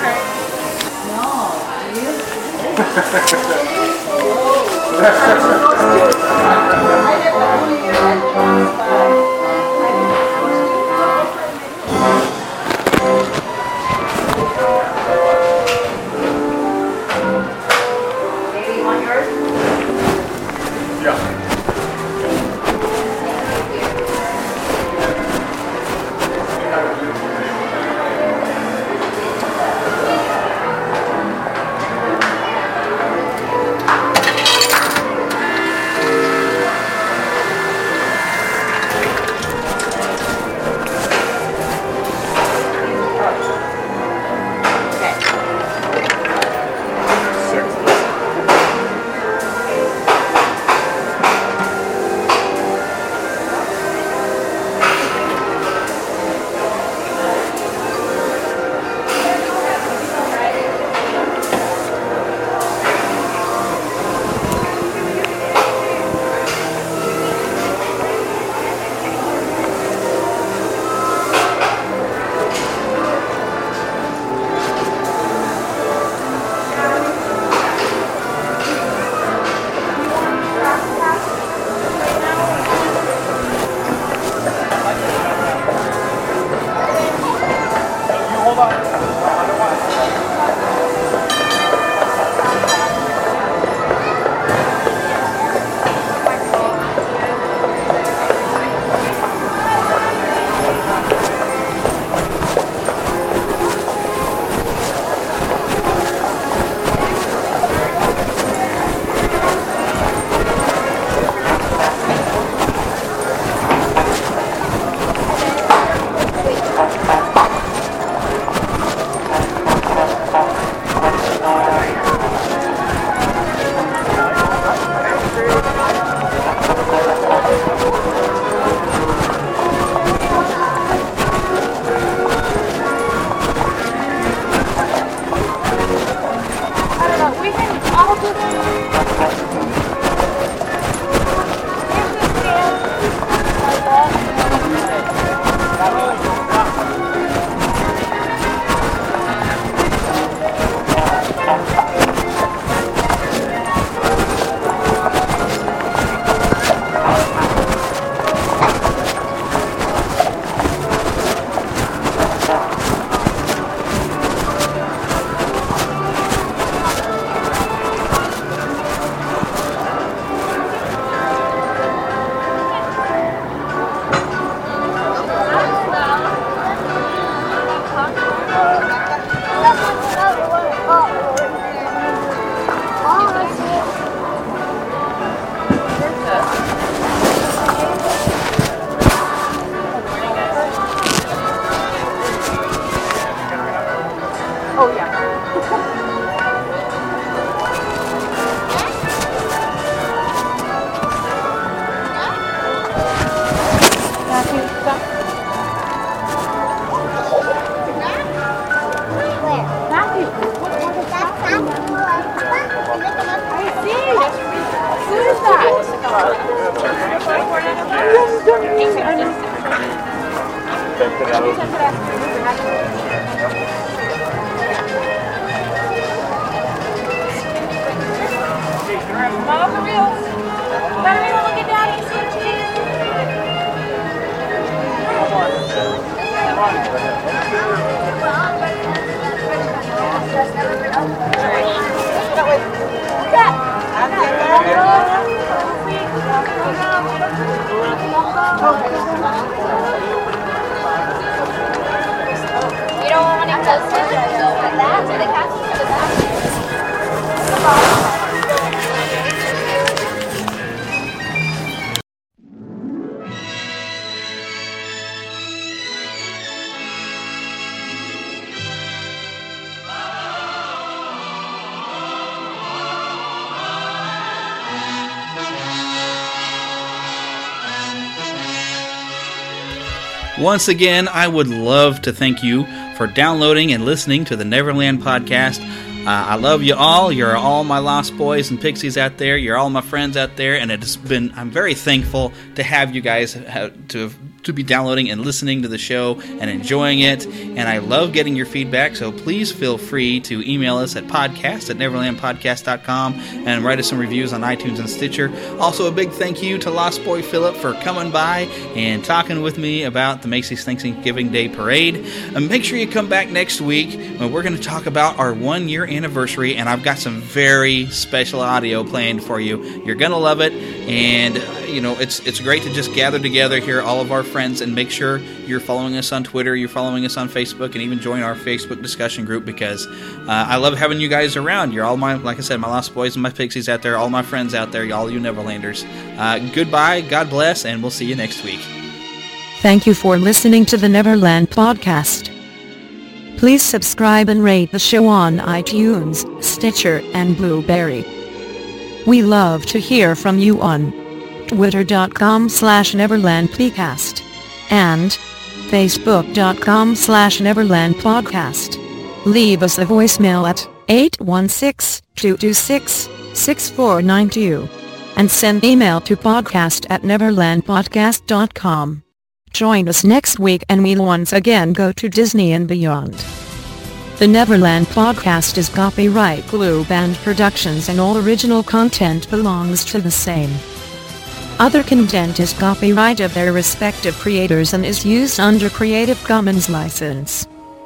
Speaker 6: You don't want any toast with that? So they pass it to the back.
Speaker 2: Once again, I would love to thank you for downloading and listening to the Neverland Podcast. I love you all. You're all my lost boys and pixies out there. You're all my friends out there, and I'm very thankful to have you guys to be downloading and listening to the show and enjoying it. And I love getting your feedback, so please feel free to email us at podcast@neverlandpodcast.com and write us some reviews on iTunes and Stitcher. Also, a big thank you to Lost Boy Philip for coming by and talking with me about the Macy's Thanksgiving Day Parade. And make sure you come back next week when we're going to talk about our 1-year anniversary, and I've got some very special audio planned for you. You're going to love it, and it's great to just gather together here, all of our friends, and make sure you're following us on Twitter, you're following us on Facebook, and even join our Facebook discussion group, because I love having you guys around. You're all like I said, my lost boys and my pixies out there, all my friends out there, all you Neverlanders. Goodbye, God bless, and we'll see you next week.
Speaker 3: Thank you for listening to the Neverland Podcast. Please subscribe and rate the show on iTunes, Stitcher, and Blueberry. We love to hear from you on twitter.com/NeverlandPodcast and facebook.com/NeverlandPodcast. Leave us a voicemail at 816-226-6492 and send email to podcast@neverlandpodcast.com. Join us next week and we'll once again go to Disney and beyond. The Neverland Podcast is copyright Blue Band Productions, and all original content belongs to the same. Other content is copyright of their respective creators and is used under Creative Commons license.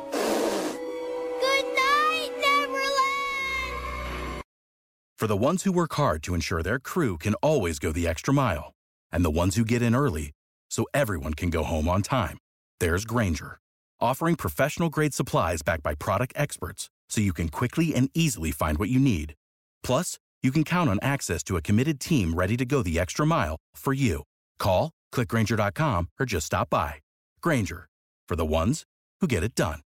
Speaker 13: For the ones who work hard to ensure their crew can always go the extra mile, and the ones who get in early so everyone can go home on time, there's Grainger, offering professional-grade supplies backed by product experts so you can quickly and easily find what you need. Plus, you can count on access to a committed team ready to go the extra mile for you. Call, click Grainger.com, or just stop by. Grainger, for the ones who get it done.